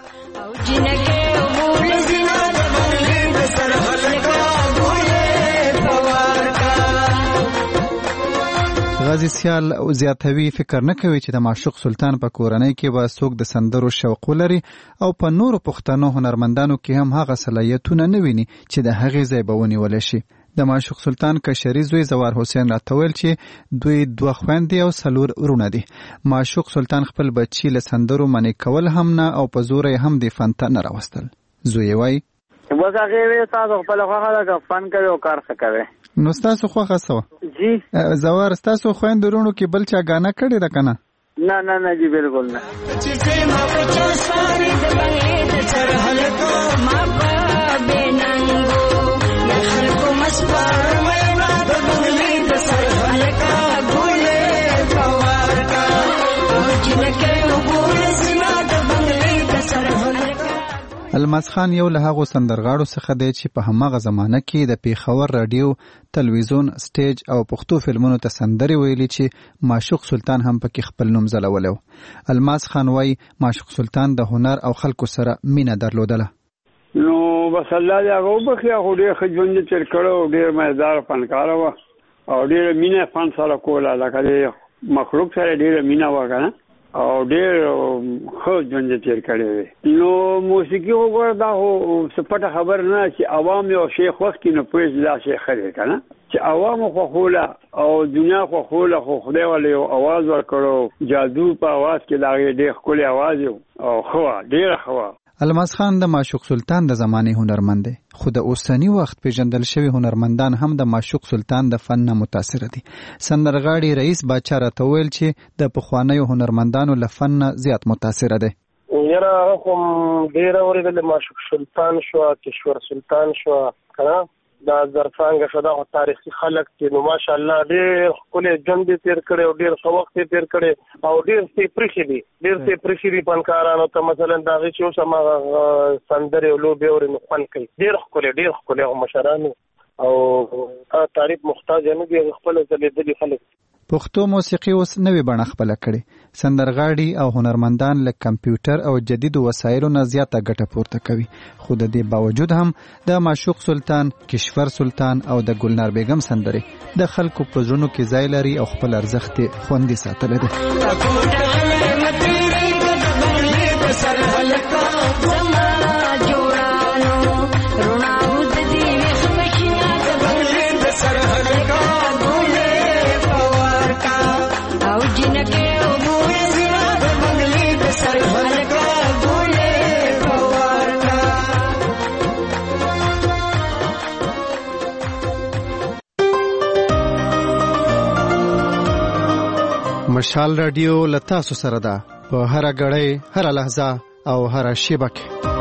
غازي سیال زیاتوي فکر نه کوي چې د معشوق سلطان په کورنۍ کې به څوک د سندرو شوق ولري او په نورو پښتنو هنرمندانو کې هم هغه صلاحیتونه نه ویني چې د هغې ځای به ونیولی شي. د معشوق سلطان کشري زوی زوار حسین راته ویل چې دوی 2 خویندې او 4 ورونه دي. معشوق سلطان خپل بچي له سندرو منې کول هم نه او په زور یې هم د فن ته نه راوستل. زوی یې وایي بس هغې وې تاسو خپله خوښه ده که فن کوي او کار ښه کوي. نو ستاسو خوښه څه وه؟ جی زوار ستاسو خویندو وروڼو کې بل چا ګانه کړې ده که نه؟ نه جی بالکل نه. الماس خان یو له هغو سندرغاړو څخه دی چې په هماغه زمانه کې د پیښور رادیو، تلویزیون، سټیج او پښتو فلمونو ته سندرې ویلي چې معشوق سلطان هم پکې خپل نوم ځلولی و. الماس خان وایي معشوق سلطان د هنر او خلکو سره مینه درلودله. نو بس الله دې هغه وبخښي، هغه ډېر ښه ژوند یې تېر کړی او ډېر مزداره فنکاره وه او ډېره مینه فن سره کوله، لکه د مخلوق سره ډېره مینه وه که نه او ډېر ښه ژوند یې تېر کړی دی. نو موسیقي وګوره دا خو څه پټه خبر نه چې عوام یو شی خوښ کړي نو پوهېږي دا شی ښه دی که نه، چې عوامو خوښوله او دنیا خوښوله، خو خدای ولې یو اواز ورکړو، جادو په اواز کې د هغې ډېر ښکلی اواز یو او ښه وه، ډېره ښه وه. الماس خان د معشوق سلطان د زمانې هنرمند دی، خو د اوسنی وخت پیژندل شوي هنرمندان هم د معشوق سلطان د فن نه متاثره دي. سندرغاړي رئیس باچا راته ویل چې د پخوانیو هنرمندانو له فن نه زیات متاثره دی. یاره هغه خو ډېره اورېدلې، معشوق سلطان شوه، کشور سلطان شوه که نه، دا زرڅانګه شدا او تاریخي خلک چې نو ماشاءالله ډېر خپل ژوند تیر کړي او ډېر وخت تیر کړي او ډېر څه پرخي دي فنکارانو ته مثلا دا چې اوس ما سندره او لوبه او نخوان کوي ډېر خپل مشرانو او تعریف محتاج نه دي خپل ځلېدلي خلک. پښتو موسیقي اوس نوې بڼه خپله کړې. سندرغاړي او هنرمندان له کمپیوټر او جدیدو وسایلو نه زیاته ګټه پورته کوي، خو د دې باوجود هم د معشوق سلطان، کشور سلطان او د ګلنار بیگم سندرې د خلکو په زړونو کې ځای لري او خپل ارزښت خوندي ساتلی دی. مشال رادیو لتاسو سره ده په هر غړی، هر لحظه او هر شیبه کې.